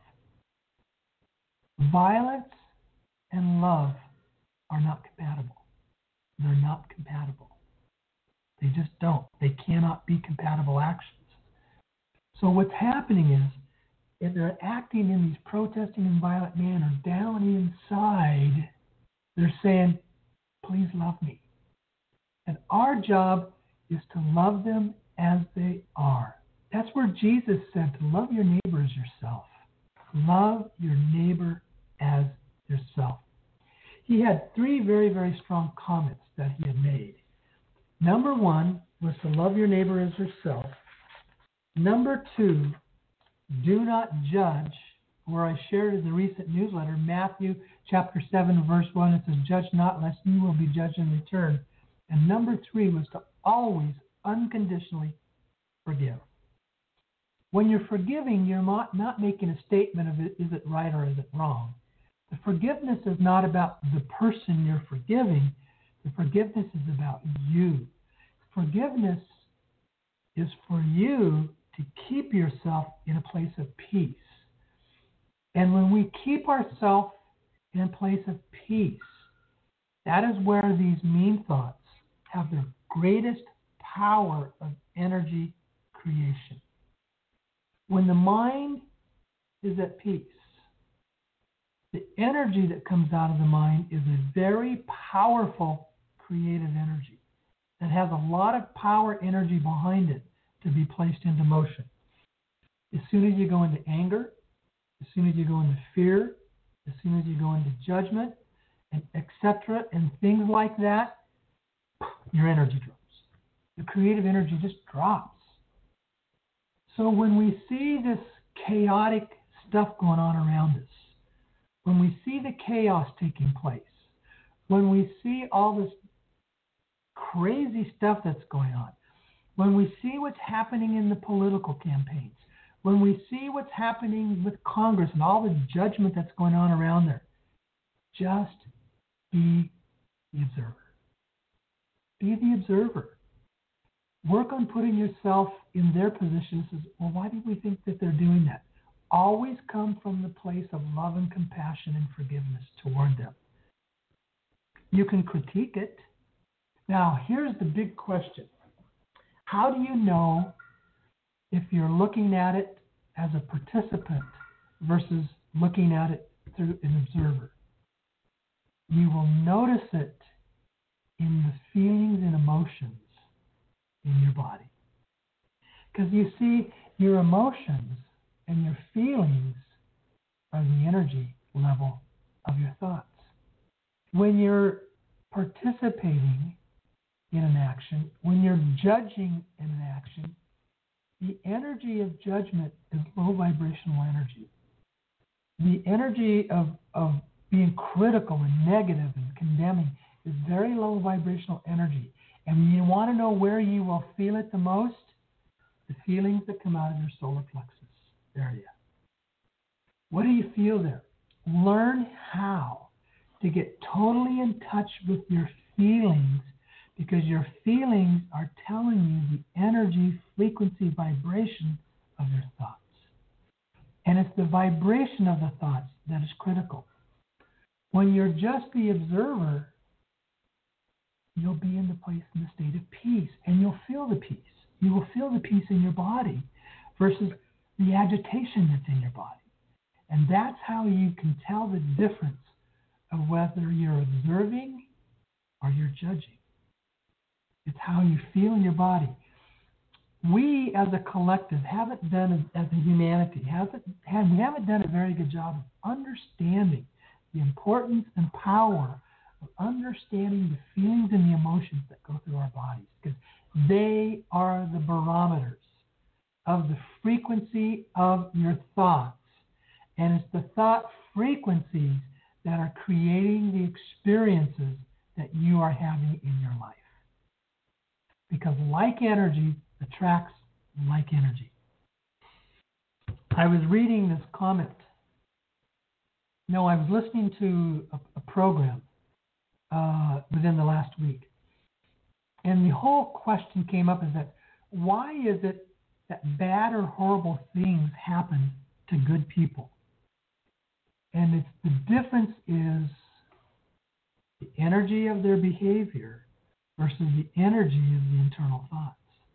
Violence and love are not compatible. They're not compatible. They just don't. They cannot be compatible actions. So what's happening is, if they're acting in these protesting and violent manner, down inside, they're saying, please love me. And our job is to love them as they are. That's where Jesus said to love your neighbor as yourself. Love your neighbor as yourself. He had three very, very strong comments that he had made. Number one was to love your neighbor as yourself. Number two, do not judge, where I shared in the recent newsletter, Matthew chapter seven, verse one, it says, judge not, lest you will be judged in return. And number three was to always unconditionally forgive. When you're forgiving, you're not, not making a statement of it, is it right or is it wrong? The forgiveness is not about the person you're forgiving. The forgiveness is about you. Forgiveness is for you to keep yourself in a place of peace. And when we keep ourselves in a place of peace, that is where these mean thoughts have their greatest power of energy creation. When the mind is at peace, the energy that comes out of the mind is a very powerful creative energy that has a lot of power energy behind it to be placed into motion. As soon as you go into anger, as soon as you go into fear, as soon as you go into judgment, and et cetera, and things like that, your energy drops. The creative energy just drops. So when we see this chaotic stuff going on around us, when we see the chaos taking place, when we see all this crazy stuff that's going on, when we see what's happening in the political campaigns, when we see what's happening with Congress and all the judgment that's going on around there, just be the observer. Be the observer. Work on putting yourself in their position. Says, well, why do we think that they're doing that? Always come from the place of love and compassion and forgiveness toward them. You can critique it. Now, here's the big question. How do you know if you're looking at it as a participant versus looking at it through an observer? You will notice it in the feelings and emotions in your body. Because you see, your emotions and your feelings are the energy level of your thoughts. When you're participating in an action, when you're judging in an action, the energy of judgment is low vibrational energy. The energy of, of being critical and negative and condemning is very low vibrational energy. And you want to know where you will feel it the most? The feelings that come out of your solar plexus area. What do you feel there? Learn how to get totally in touch with your feelings, because your feelings are telling you the energy, frequency, vibration of your thoughts. And it's the vibration of the thoughts that is critical. When you're just the observer, you'll be in the place, in the state of peace, and you'll feel the peace. You will feel the peace in your body versus the agitation that's in your body. And that's how you can tell the difference of whether you're observing or you're judging. It's how you feel in your body. We, as a collective, haven't done, as a humanity, haven't, have, we haven't done a very good job of understanding the importance and power of understanding the feelings and the emotions that go through our bodies, because they are the barometers of the frequency of your thoughts. And it's the thought frequencies that are creating the experiences that you are having in your life. Because like energy attracts like energy. I was reading this comment. No, I was listening to a, a program uh, within the last week. And the whole question came up is that why is it that bad or horrible things happen to good people? And it's the difference is the energy of their behavior versus the energy of the internal thoughts.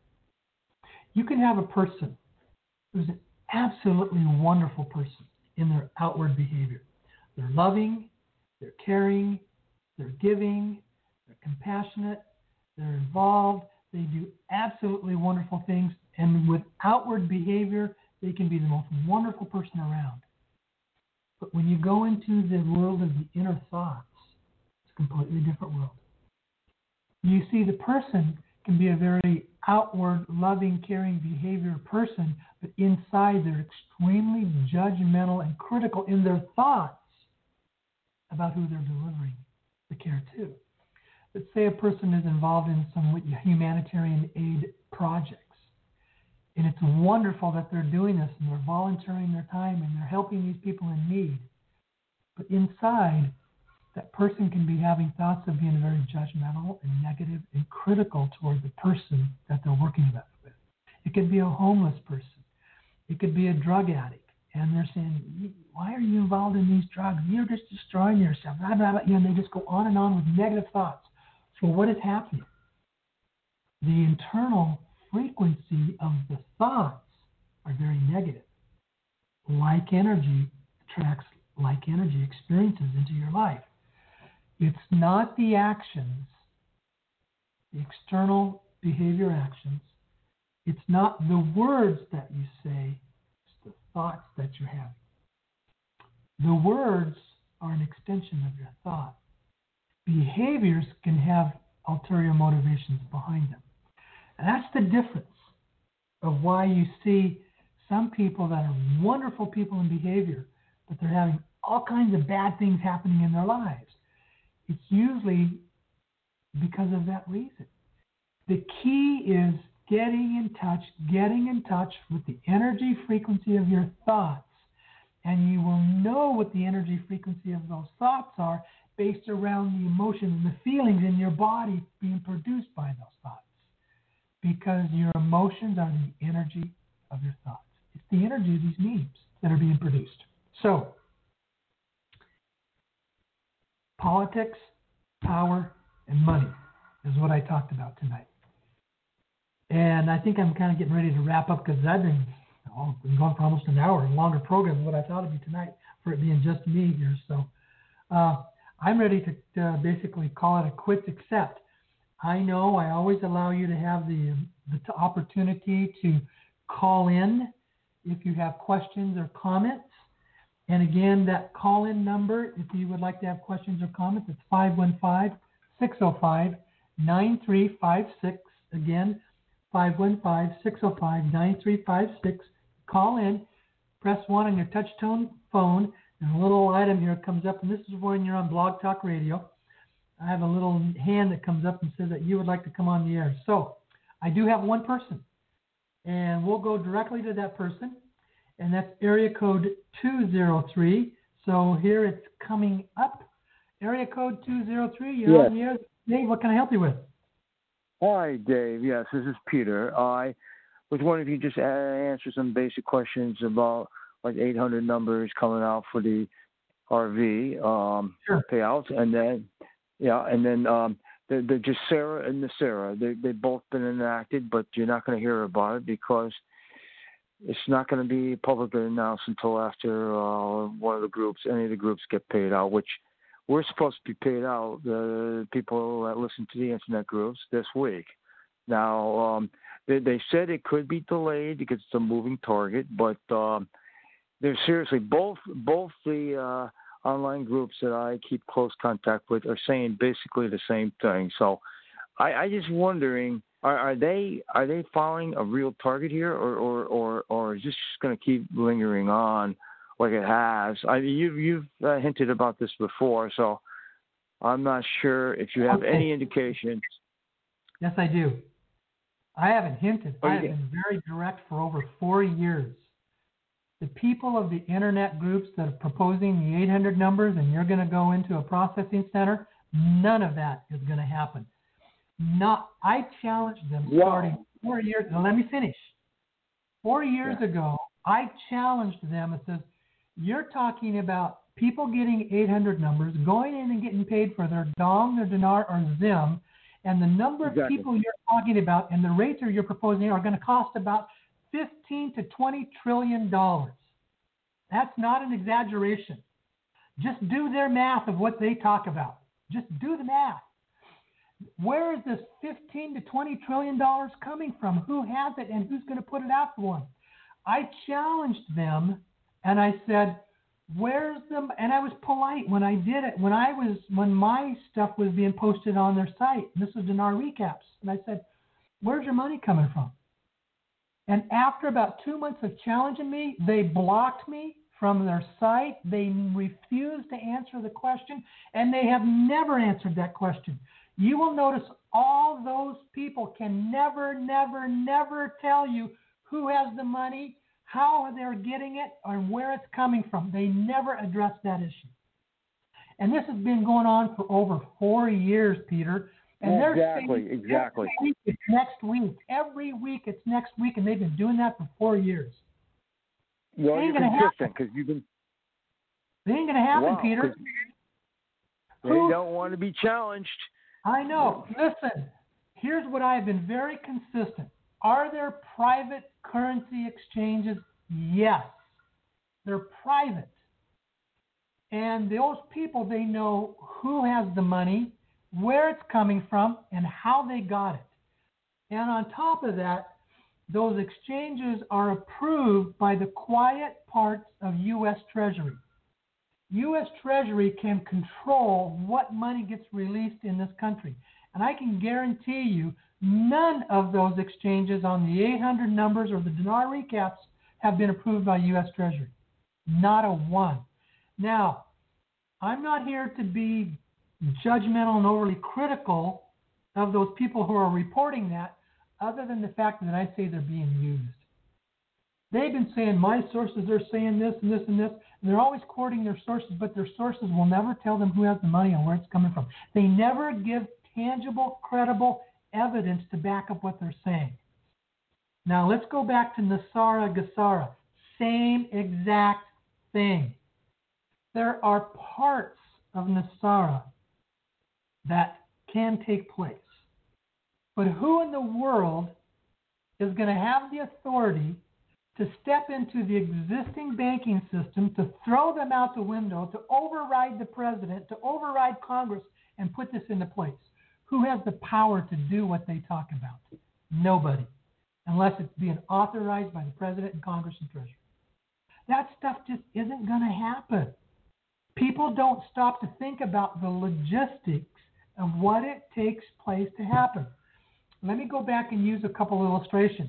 You can have a person who's an absolutely wonderful person in their outward behavior. They're loving, they're caring, they're giving, they're compassionate, they're involved, they do absolutely wonderful things, and with outward behavior, they can be the most wonderful person around. But when you go into the world of the inner thoughts, it's a completely different world. You see, the person can be a very outward, loving, caring behavior person, but inside they're extremely judgmental and critical in their thoughts about who they're delivering the care to. Let's say a person is involved in some humanitarian aid projects, and it's wonderful that they're doing this, and they're volunteering their time, and they're helping these people in need. But inside, that person can be having thoughts of being very judgmental and negative and critical toward the person that they're working with. It could be a homeless person. It could be a drug addict. And they're saying, why are you involved in these drugs? You're just destroying yourself. Blah, blah, blah. And they just go on and on with negative thoughts. So what is happening? The internal frequency of the thoughts are very negative. Like energy attracts like energy experiences into your life. It's not the actions, the external behavior actions. It's not the words that you say, it's the thoughts that you're having. The words are an extension of your thought. Behaviors can have ulterior motivations behind them. And that's the difference of why you see some people that are wonderful people in behavior, but they're having all kinds of bad things happening in their lives. It's usually because of that reason. The key is getting in touch, getting in touch with the energy frequency of your thoughts, and you will know what the energy frequency of those thoughts are based around the emotions and the feelings in your body being produced by those thoughts. Because your emotions are the energy of your thoughts. It's the energy of these memes that are being produced. So, politics, power, and money is what I talked about tonight. And I think I'm kind of getting ready to wrap up because I've been, oh, been going for almost an hour, a longer program than what I thought it'd be tonight for it being just me here. So uh, I'm ready to uh, basically call it a quits, except I know I always allow you to have the, the t- opportunity to call in if you have questions or comments. And again, that call-in number, if you would like to have questions or comments, it's five one five, six oh five, nine three five six. Again, five one five, six oh five, nine three five six. Call in, press one on your touch-tone phone, and a little item here comes up, and this is when you're on Blog Talk Radio. I have a little hand that comes up and says that you would like to come on the air. So I do have one person, and we'll go directly to that person. And that's area code two zero three. So here it's coming up, area code two zero three. You're Yes. on the air. Dave, what can I help you with? Hi, Dave. Yes, this is Peter. I was wondering if you could just a- answer some basic questions about like eight hundred numbers coming out for the R V um, Sure. payouts, and then yeah, and then um, the the Gessera and the Sarah. They they've both been enacted, but you're not going to hear about it because it's not going to be publicly announced until after uh, one of the groups, any of the groups get paid out, which we're supposed to be paid out, the people that listen to the internet groups, this week. Now, um, they, they said it could be delayed because it's a moving target, but um, they're seriously, both both the uh, online groups that I keep close contact with are saying basically the same thing. So I, I just wondering, are, are they are they following a real target here, or or, or, or is this just going to keep lingering on like it has? I mean, you've you've uh, hinted about this before, so I'm not sure if you have Okay. any indications. Yes, I do. I haven't hinted. Oh, I you have did? been very direct for over four years. The people of the internet groups that are proposing the eight hundred numbers and you're going to go into a processing center, none of that is going to happen. Not. I challenged them Wow. starting four years. Now let me finish. Four years Yeah. ago, I challenged them and said, "You're talking about people getting eight hundred numbers, going in and getting paid for their dong, their dinar, or zim, and the number Exactly. of people you're talking about and the rates that you're proposing are going to cost about fifteen to twenty trillion dollars. That's not an exaggeration. Just do their math of what they talk about. Just do the math. Where is this fifteen to twenty trillion dollars coming from? Who has it and who's going to put it out for them?" I challenged them and I said, "Where's the?" And I was polite when I did it. When I was when my stuff was being posted on their site. This was Dinar Recaps, and I said, "Where's your money coming from?" And after about two months of challenging me, they blocked me from their site. They refused to answer the question, and they have never answered that question. You will notice all those people can never, never, never tell you who has the money, how they're getting it, or where it's coming from. They never address that issue. And this has been going on for over four years, Peter. And they're Exactly, saying exactly. every week it's next week. Every week it's next week, and they've been doing that for four years. Well, Ain't you're gonna consistent because you've been. It ain't going to happen, Wow, Peter. 'cause They Who- don't want to be challenged. I know. Listen, here's what I have been very consistent. Are there private currency exchanges? Yes. They're private. And those people, they know who has the money, where it's coming from, and how they got it. And on top of that, those exchanges are approved by the quiet parts of U S Treasury. U S Treasury can control what money gets released in this country. And I can guarantee you none of those exchanges on the eight hundred numbers or the Dinar Recaps have been approved by U S Treasury. Not a one. Now, I'm not here to be judgmental and overly critical of those people who are reporting that, other than the fact that I say they're being used. They've been saying my sources are saying this and this and this, and they're always quoting their sources, but their sources will never tell them who has the money and where it's coming from. They never give tangible, credible evidence to back up what they're saying. Now let's go back to Nasara Gassara. Same exact thing. There are parts of Nasara that can take place. But who in the world is going to have the authority to step into the existing banking system, to throw them out the window, to override the president, to override Congress, and put this into place? Who has the power to do what they talk about? Nobody, unless it's being authorized by the president and Congress and Treasury. That stuff just isn't going to happen. People don't stop to think about the logistics of what it takes place to happen. Let me go back and use a couple illustrations.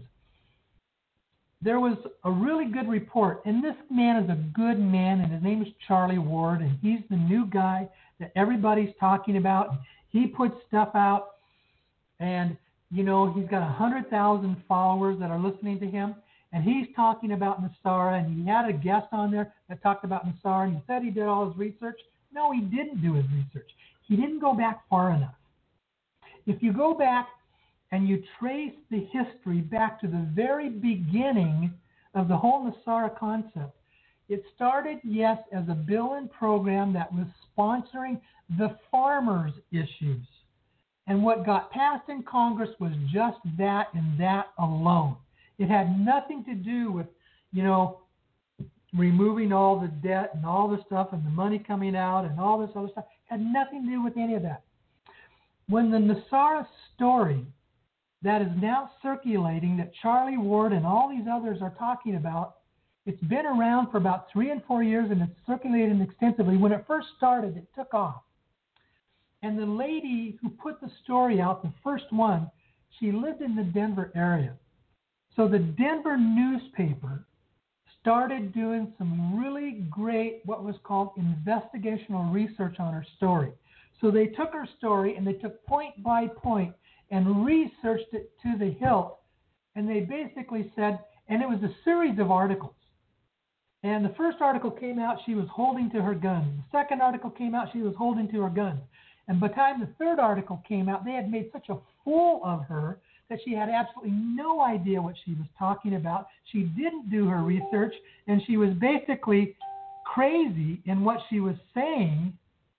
There was a really good report, and this man is a good man, and his name is Charlie Ward, and he's the new guy that everybody's talking about. He puts stuff out, and, you know, he's got one hundred thousand followers that are listening to him, and he's talking about Nasara, and he had a guest on there that talked about Nasara, and he said he did all his research. No, he didn't do his research. He didn't go back far enough. If you go back and you trace the history back to the very beginning of the whole NESARA concept, it started, yes, as a bill and program that was sponsoring the farmers' issues. And what got passed in Congress was just that and that alone. It had nothing to do with, you know, removing all the debt and all the stuff and the money coming out and all this other stuff. It had nothing to do with any of that. When the NESARA story that is now circulating that Charlie Ward and all these others are talking about, it's been around for about three and four years and it's circulated extensively. When it first started, it took off. And the lady who put the story out, the first one, she lived in the Denver area. So the Denver newspaper started doing some really great, what was called investigational research on her story. So they took her story and they took point by point and researched it to the hilt. And they basically said, and it was a series of articles. And the first article came out, she was holding to her gun. The second article came out, she was holding to her gun. And by the time the third article came out, they had made such a fool of her that she had absolutely no idea what she was talking about. She didn't do her research, and she was basically crazy in what she was saying,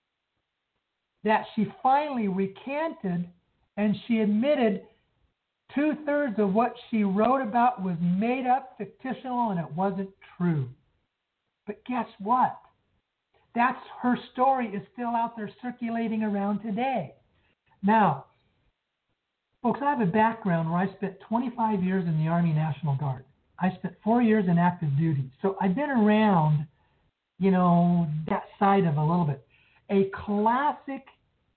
that she finally recanted, and she admitted two-thirds of what she wrote about was made up, fictional, and it wasn't true. But guess what? That's her story is still out there circulating around today. Now, folks, I have a background where I spent twenty-five years in the Army National Guard. I spent four years in active duty. So I've been around, you know, that side of a little bit. A classic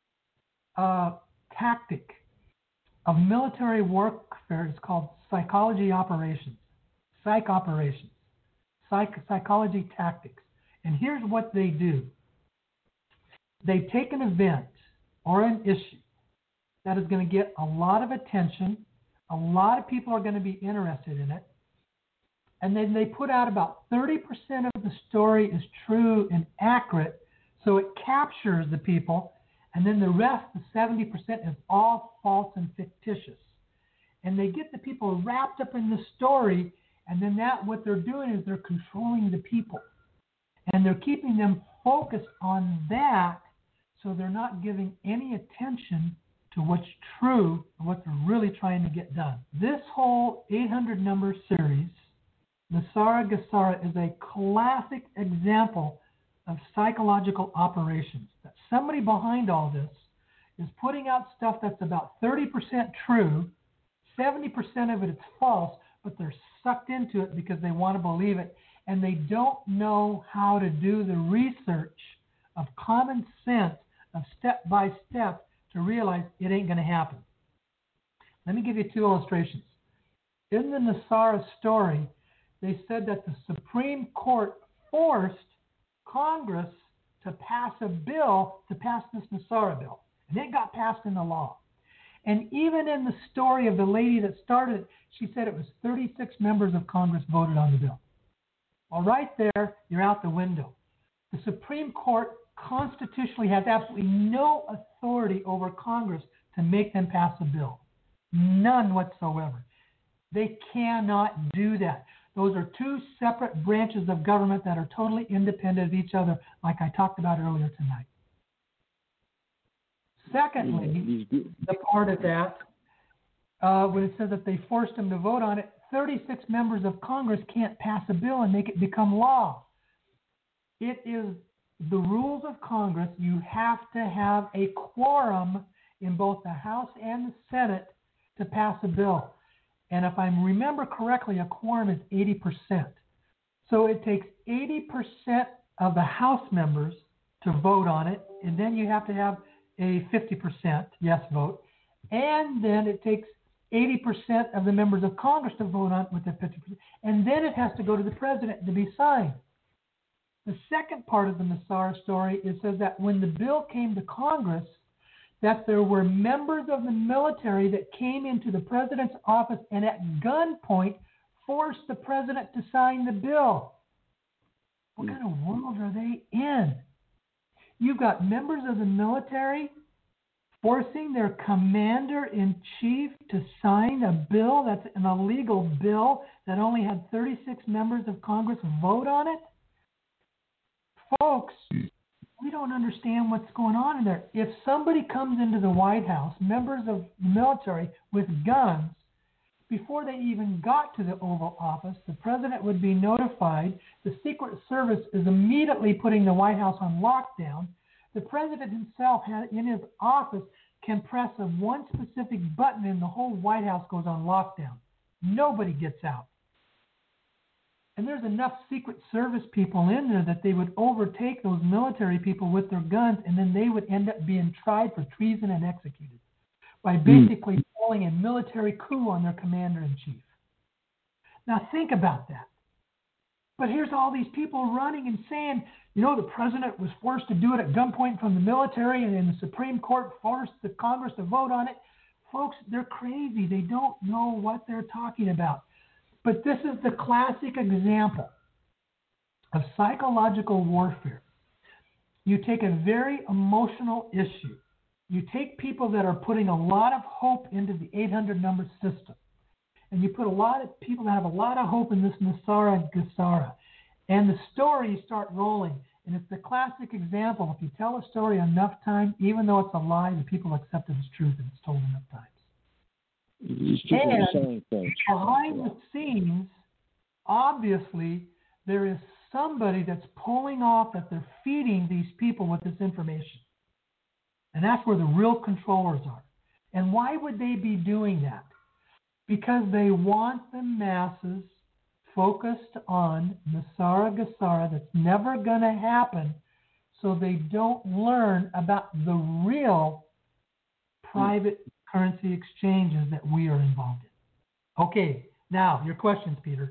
uh, tactic of military warfare is called psychology operations, psych operations, psych psychology tactics. And here's what they do. They take an event or an issue that is going to get a lot of attention. A lot of people are going to be interested in it. And then they put out about thirty percent of the story is true and accurate, so it captures the people. And then the rest, the seventy percent, is all false and fictitious. And they get the people wrapped up in the story, and then that what they're doing is they're controlling the people. And they're keeping them focused on that, so they're not giving any attention to what's true and what they're really trying to get done. This whole eight hundred number series, NESARA GESARA, is a classic example of psychological operations. That somebody behind all this is putting out stuff that's about thirty percent true, seventy percent of it is false, but they're sucked into it because they want to believe it. And they don't know how to do the research of common sense, of step by step, to realize it ain't going to happen. Let me give you two illustrations. In the NESARA story, they said that the Supreme Court forced Congress to pass a bill, to pass this NESARA bill. And it got passed into law. And even in the story of the lady that started it, she said it was thirty-six members of Congress voted on the bill. Well, right there, you're out the window. The Supreme Court constitutionally has absolutely no authority over Congress to make them pass a bill. None whatsoever. They cannot do that. Those are two separate branches of government that are totally independent of each other, like I talked about earlier tonight. Secondly, the part of that, uh, when it says that they forced them to vote on it, thirty-six members of Congress can't pass a bill and make it become law. It is the rules of Congress. You have to have a quorum in both the House and the Senate to pass a bill. And if I remember correctly, a quorum is eighty percent. So it takes eighty percent of the House members to vote on it, and then you have to have a fifty percent yes vote. And then it takes eighty percent of the members of Congress to vote on it with the fifty percent. And then it has to go to the president to be signed. The second part of the NESARA story, it says that when the bill came to Congress, that there were members of the military that came into the president's office and at gunpoint forced the president to sign the bill. What kind of world are they in? You've got members of the military forcing their commander-in-chief to sign a bill that's an illegal bill that only had thirty-six members of Congress vote on it. Folks, we don't understand what's going on in there. If somebody comes into the White House, members of the military with guns, before they even got to the Oval Office, the president would be notified. The Secret Service is immediately putting the White House on lockdown. The president himself, in his office, can press a one specific button and the whole White House goes on lockdown. Nobody gets out. And there's enough Secret Service people in there that they would overtake those military people with their guns, and then they would end up being tried for treason and executed by basically mm. pulling a military coup on their commander-in-chief. Now think about that. But here's all these people running and saying, you know, the president was forced to do it at gunpoint from the military, and then the Supreme Court forced the Congress to vote on it. Folks, they're crazy. They don't know what they're talking about. But this is the classic example of psychological warfare. You take a very emotional issue. You take people that are putting a lot of hope into the eight hundred number system, and you put a lot of people that have a lot of hope in this NESARA GESARA, and the stories start rolling. And it's the classic example. If you tell a story enough times, even though it's a lie, the people accept it as truth and it's told enough times. And behind the scenes, obviously, there is somebody that's pulling off that they're feeding these people with this information. And that's where the real controllers are. And why would they be doing that? Because they want the masses focused on NESARA GESARA that's never going to happen, so they don't learn about the real private currency exchanges that we are involved in. Okay, now your questions, Peter.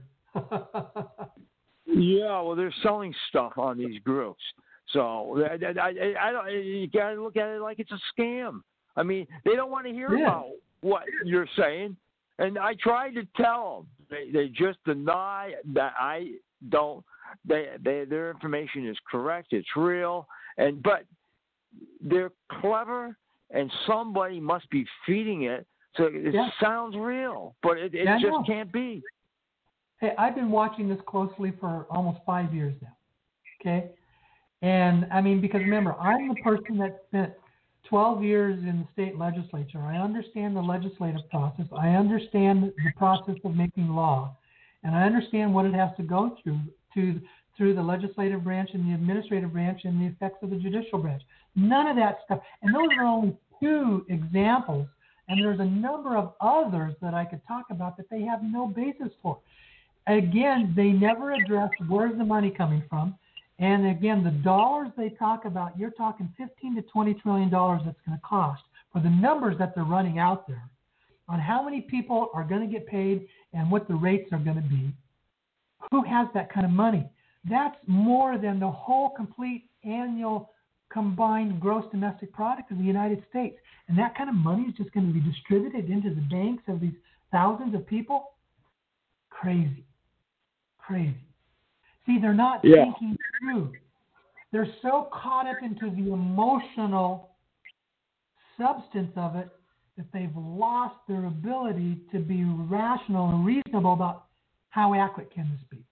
Yeah, well, they're selling stuff on these groups, so I, I, I don't. You got to look at it like it's a scam. I mean, they don't want to hear yeah. about what you're saying, and I tried to tell them. They, they just deny that I don't. They, they their information is correct. It's real, and but they're clever. And somebody must be feeding it, so it yeah. sounds real, but it, it yeah, just can't be. Hey, I've been watching this closely for almost five years now, okay? And, I mean, because remember, I'm the person that spent twelve years in the state legislature. I understand the legislative process. I understand the process of making law, and I understand what it has to go through to through the legislative branch and the administrative branch and the effects of the judicial branch. None of that stuff. And those are only two examples. And there's a number of others that I could talk about that they have no basis for. Again, they never address where's the money coming from. And again, the dollars they talk about, you're talking fifteen to twenty trillion dollars that's going to cost for the numbers that they're running out there on how many people are going to get paid and what the rates are going to be. Who has that kind of money? That's more than the whole complete annual combined gross domestic product of the United States. And that kind of money is just going to be distributed into the banks of these thousands of people? Crazy. Crazy. See, they're not yeah. thinking through. They're so caught up into the emotional substance of it that they've lost their ability to be rational and reasonable about how accurate can this be.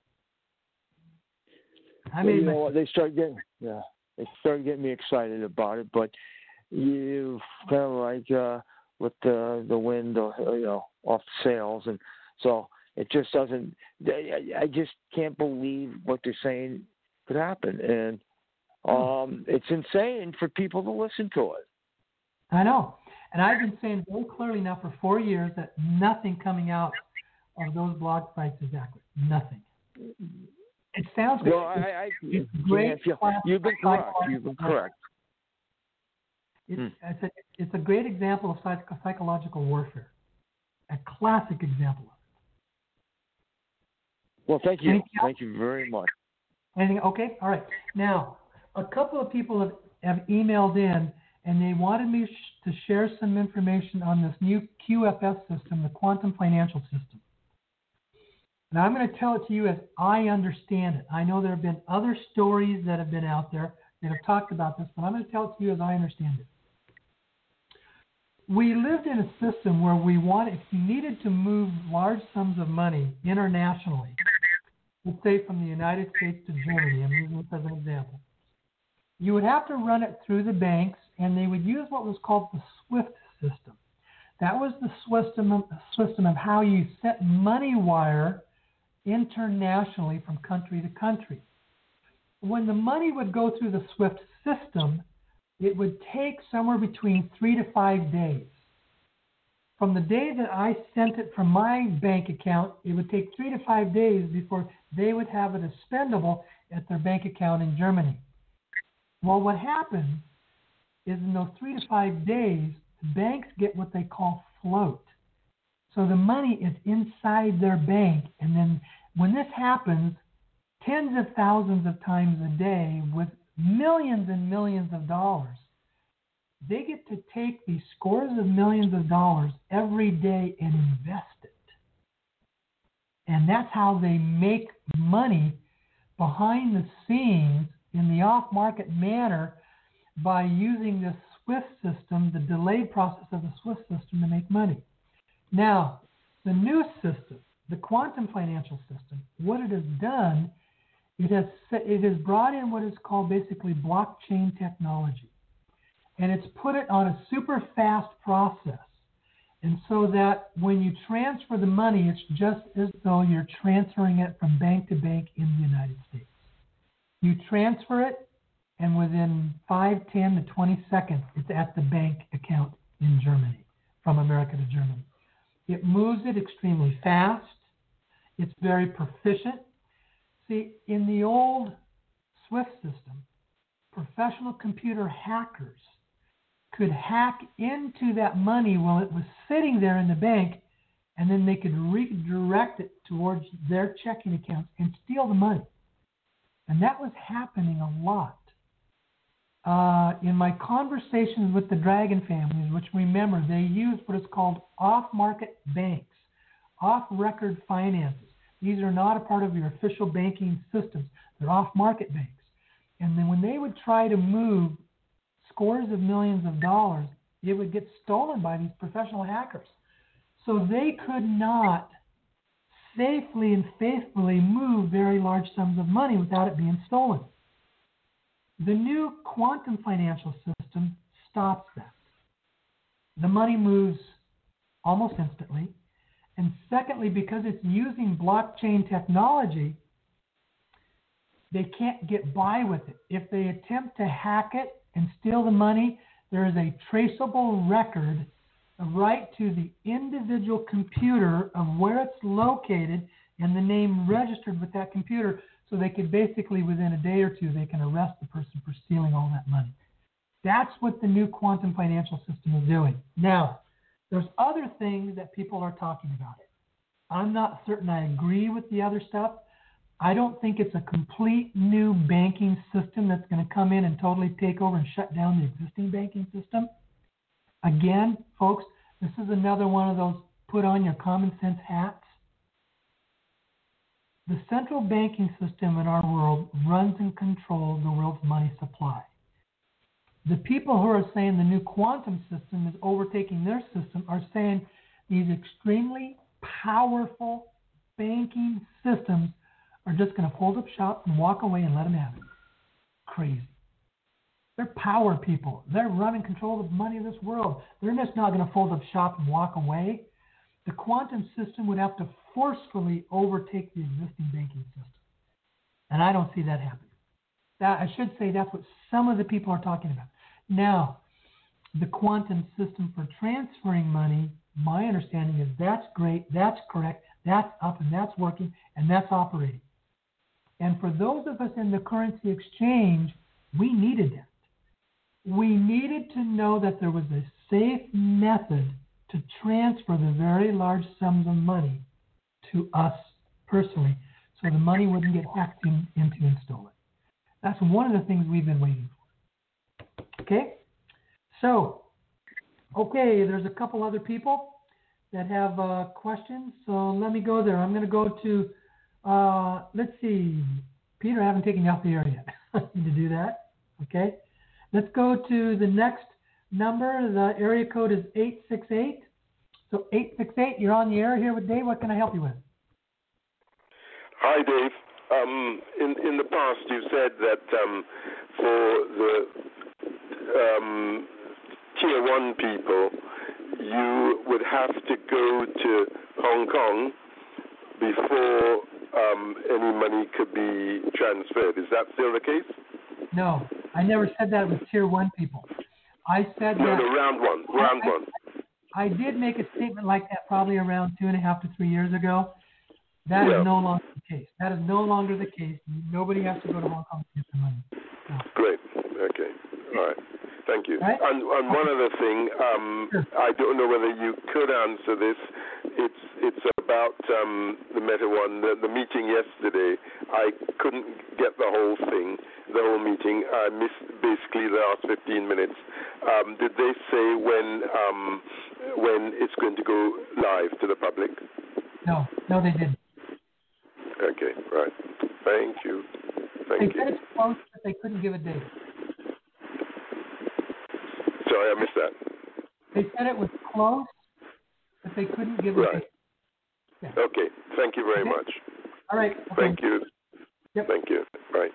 I mean, you know what, they start getting yeah, they start getting me excited about it, but you kind of like uh, with the the wind, uh, you know, off the sails, and so it just doesn't. I just can't believe what they're saying could happen, and um, it's insane for people to listen to it. I know, and I've been saying very clearly now for four years that nothing coming out of those blog sites is accurate. Nothing. It sounds good. Well, I, I, it's great. Yeah, you've been correct. You've been correct. It's, hmm. it's, a, it's a great example of psych- psychological warfare. A classic example of it. Well, thank you. Anything thank else? you very much. Anything? Okay. All right. Now, a couple of people have, have emailed in, and they wanted me sh- to share some information on this new Q F S system, the Quantum Financial System. Now, I'm going to tell it to you as I understand it. I know there have been other stories that have been out there. that have talked about this, but I'm going to tell it to you as I understand it. We lived in a system where we wanted, if you needed to move large sums of money internationally, let's say from the United States to Germany, I'm using this as an example, you would have to run it through the banks, and they would use what was called the SWIFT system. That was the system of, system of how you sent money wire internationally from country to country. When the money would go through the SWIFT system, it would take somewhere between three to five days. From the day that I sent it from my bank account, it would take three to five days before they would have it as spendable at their bank account in Germany. Well, what happens is in those three to five days, the banks get what they call float. So the money is inside their bank, and then when this happens, tens of thousands of times a day with millions and millions of dollars, they get to take these scores of millions of dollars every day and invest it. And that's how they make money behind the scenes in the off-market manner by using this SWIFT system, the delayed process of the SWIFT system, to make money. Now, the new system, the quantum financial system, what it has done, it has it has brought in what is called basically blockchain technology. And it's put it on a super fast process. And so that when you transfer the money, it's just as though you're transferring it from bank to bank in the United States. You transfer it, and within five, ten to twenty seconds, it's at the bank account in Germany, from America to Germany. It moves it extremely fast. It's very proficient. See, in the old SWIFT system, professional computer hackers could hack into that money while it was sitting there in the bank, and then they could redirect it towards their checking accounts and steal the money. And that was happening a lot. Uh, in my conversations with the Dragon families, which remember, they use what is called off-market banks, off-record finances. These are not a part of your official banking systems. They're off-market banks. And then when they would try to move scores of millions of dollars, it would get stolen by these professional hackers. So they could not safely and faithfully move very large sums of money without it being stolen. The new quantum financial system stops that. The money moves almost instantly. And secondly, because it's using blockchain technology, they can't get by with it. If they attempt to hack it and steal the money, there is a traceable record right to the individual computer of where it's located and the name registered with that computer, so they could basically, within a day or two, they can arrest the person for stealing all that money. That's what the new quantum financial system is doing. Now, there's other things that people are talking about it. I'm not certain I agree with the other stuff. I don't think it's a complete new banking system that's going to come in and totally take over and shut down the existing banking system. Again, folks, this is another one of those put on your common sense hats. The central banking system in our world runs and controls the world's money supply. The people who are saying the new quantum system is overtaking their system are saying these extremely powerful banking systems are just going to fold up shop and walk away and let them have it. Crazy. They're power people. They're running control of the money of this world. They're just not going to fold up shop and walk away. The quantum system would have to forcefully overtake the existing banking system. And I don't see that happening. That, I should say that's what some of the people are talking about. Now, the quantum system for transferring money, my understanding is that's great, that's correct, that's up and that's working, and that's operating. And for those of us in the currency exchange, we needed that. We needed to know that there was a safe method to transfer the very large sums of money to us personally, so the money wouldn't get hacked in, into and stolen. That's one of the things we've been waiting for. Okay? So, okay, there's a couple other people that have uh, questions, so let me go there. I'm going to go to, uh, let's see, Peter, I haven't taken you off the air yet. I need to do that. Okay? Let's go to the next number. The area code is eight six eight. So eight six eight, you're on the air here with Dave. What can I help you with? Hi, Dave. Um, in, in the past, you've said that um, for the um, tier one people, you would have to go to Hong Kong before um, any money could be transferred. Is that still the case? No, I never said that with tier one people. I said no, that. No, round one. Round I, one. I did make a statement like that probably around two and a half to three years ago. That yeah. is no longer the case. That is no longer the case. Nobody has to go to Hong Kong to get the money. No. Great. Okay. All right. Thank you. Right? And, and one other thing, um, sure. I don't know whether you could answer this. It's it's about um, the Meta One, the, the meeting yesterday. I couldn't get the whole thing, the whole meeting. I missed basically the last fifteen minutes. Um, did they say when um, when it's going to go live to the public? No, no, they didn't. Okay, right. Thank you. Thank they you. said it's close, but they couldn't give a date. Sorry, I missed that. They said it was close, but they couldn't give a right. date. Yeah. Okay. Thank you very okay. much. All right. Okay. Thank you. Yep. Thank you. Right.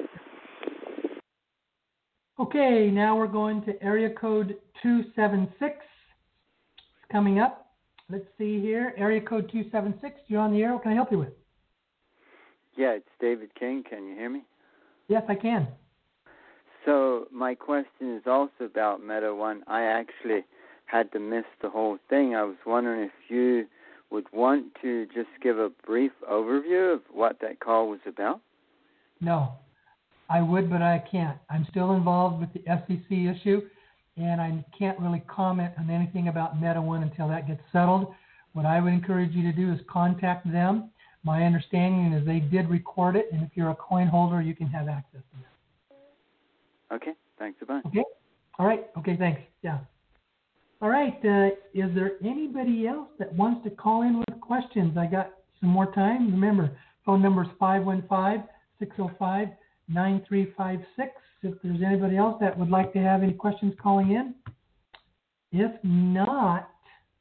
Okay, now we're going to area code two seven six. It's coming up. Let's see here. Area code two seven six. You're on the air. What can I help you with? Yeah, it's David King. Can you hear me? Yes, I can. So my question is also about Meta One. I actually had to miss the whole thing. I was wondering if you would want to just give a brief overview of what that call was about. No, I would, but I can't. I'm still involved with the S E C issue, and I can't really comment on anything about Meta One until that gets settled. What I would encourage you to do is contact them. My understanding is they did record it, and if you're a coin holder, you can have access to that. Okay, thanks a bunch. Okay, all right, okay, thanks, yeah. All right, uh, is there anybody else that wants to call in with questions? I got some more time. Remember, phone number is five one five, six oh five, nine three five six. If there's anybody else that would like to have any questions calling in. If not,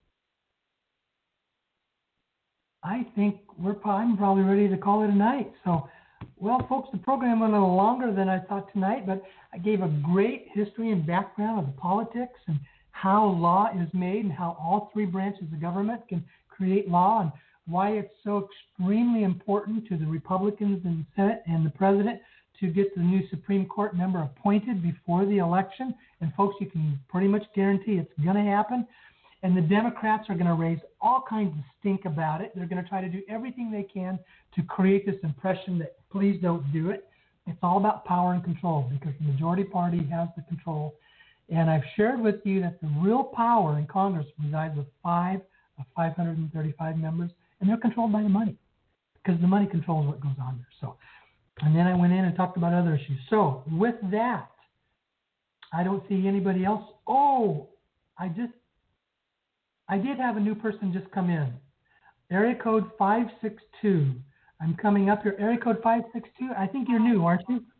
I think we're I'm probably ready to call it a night. So, well, folks, the program went a little longer than I thought tonight, but I gave a great history and background of the politics and how law is made and how all three branches of government can create law and why it's so extremely important to the Republicans in the Senate and the President to get the new Supreme Court member appointed before the election. And, folks, you can pretty much guarantee it's going to happen. And the Democrats are going to raise all kinds of stink about it. They're going to try to do everything they can to create this impression that please don't do it. It's all about power and control because the majority party has the control. And I've shared with you that the real power in Congress resides with five of five hundred thirty-five members, and they're controlled by the money because the money controls what goes on there. So, and then I went in and talked about other issues. So with that, I don't see anybody else. Oh, I just I did have a new person just come in. Area code five six two. I'm coming up here. Area code five six two. I think you're new, aren't you?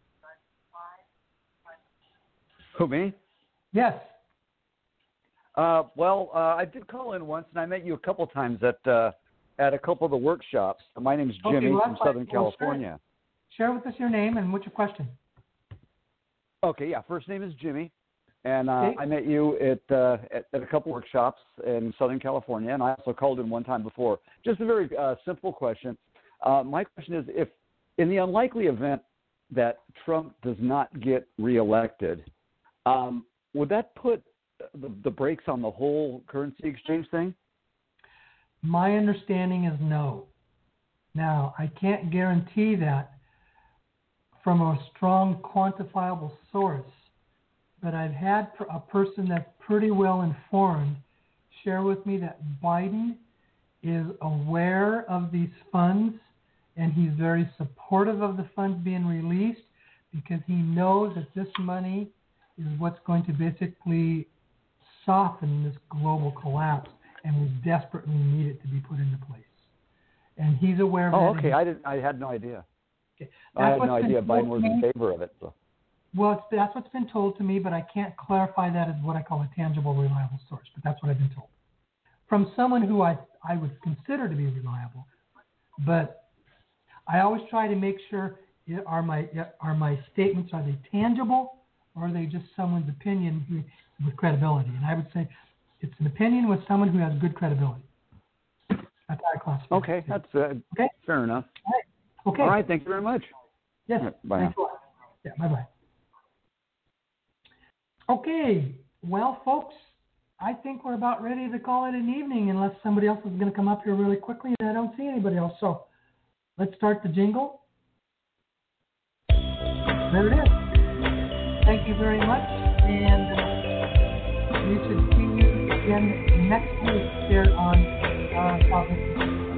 Who, me? Yes. Uh, well, uh, I did call in once, and I met you a couple times at uh, at a couple of the workshops. My name's Jimmy okay, well, from Southern well, California. Share. share with us your name and what's your question? Okay, yeah. First name is Jimmy, and uh, okay. I met you at, uh, at at a couple workshops in Southern California, and I also called in one time before. Just a very uh, simple question. Uh, my question is, if in the unlikely event that Trump does not get reelected, um, would that put the, the brakes on the whole currency exchange thing? My understanding is no. Now, I can't guarantee that from a strong quantifiable source, but I've had a person that's pretty well informed share with me that Biden is aware of these funds and he's very supportive of the funds being released because he knows that this money is what's going to basically soften this global collapse, and we desperately need it to be put into place. And he's aware of oh, that. okay. I didn't. I had no idea. Okay. I had no idea Biden was in favor of it. So. Well, it's, that's what's been told to me, but I can't clarify that as what I call a tangible, reliable source. But that's what I've been told from someone who I, I would consider to be reliable. But I always try to make sure, are my are my statements, are they tangible, or are they just someone's opinion with credibility? And I would say it's an opinion with someone who has good credibility. That's how I classify. Okay, that's uh, okay. Fair enough. All right. Okay. All right. Thank you very much. Yes. Right, bye Thanks now. a lot. Yeah. Bye bye. Okay. Well, folks, I think we're about ready to call it an evening, unless somebody else is going to come up here really quickly, and I don't see anybody else. So let's start the jingle. There it is. Thank you very much, and uh, we should see you again next week here on uh, Cosmic.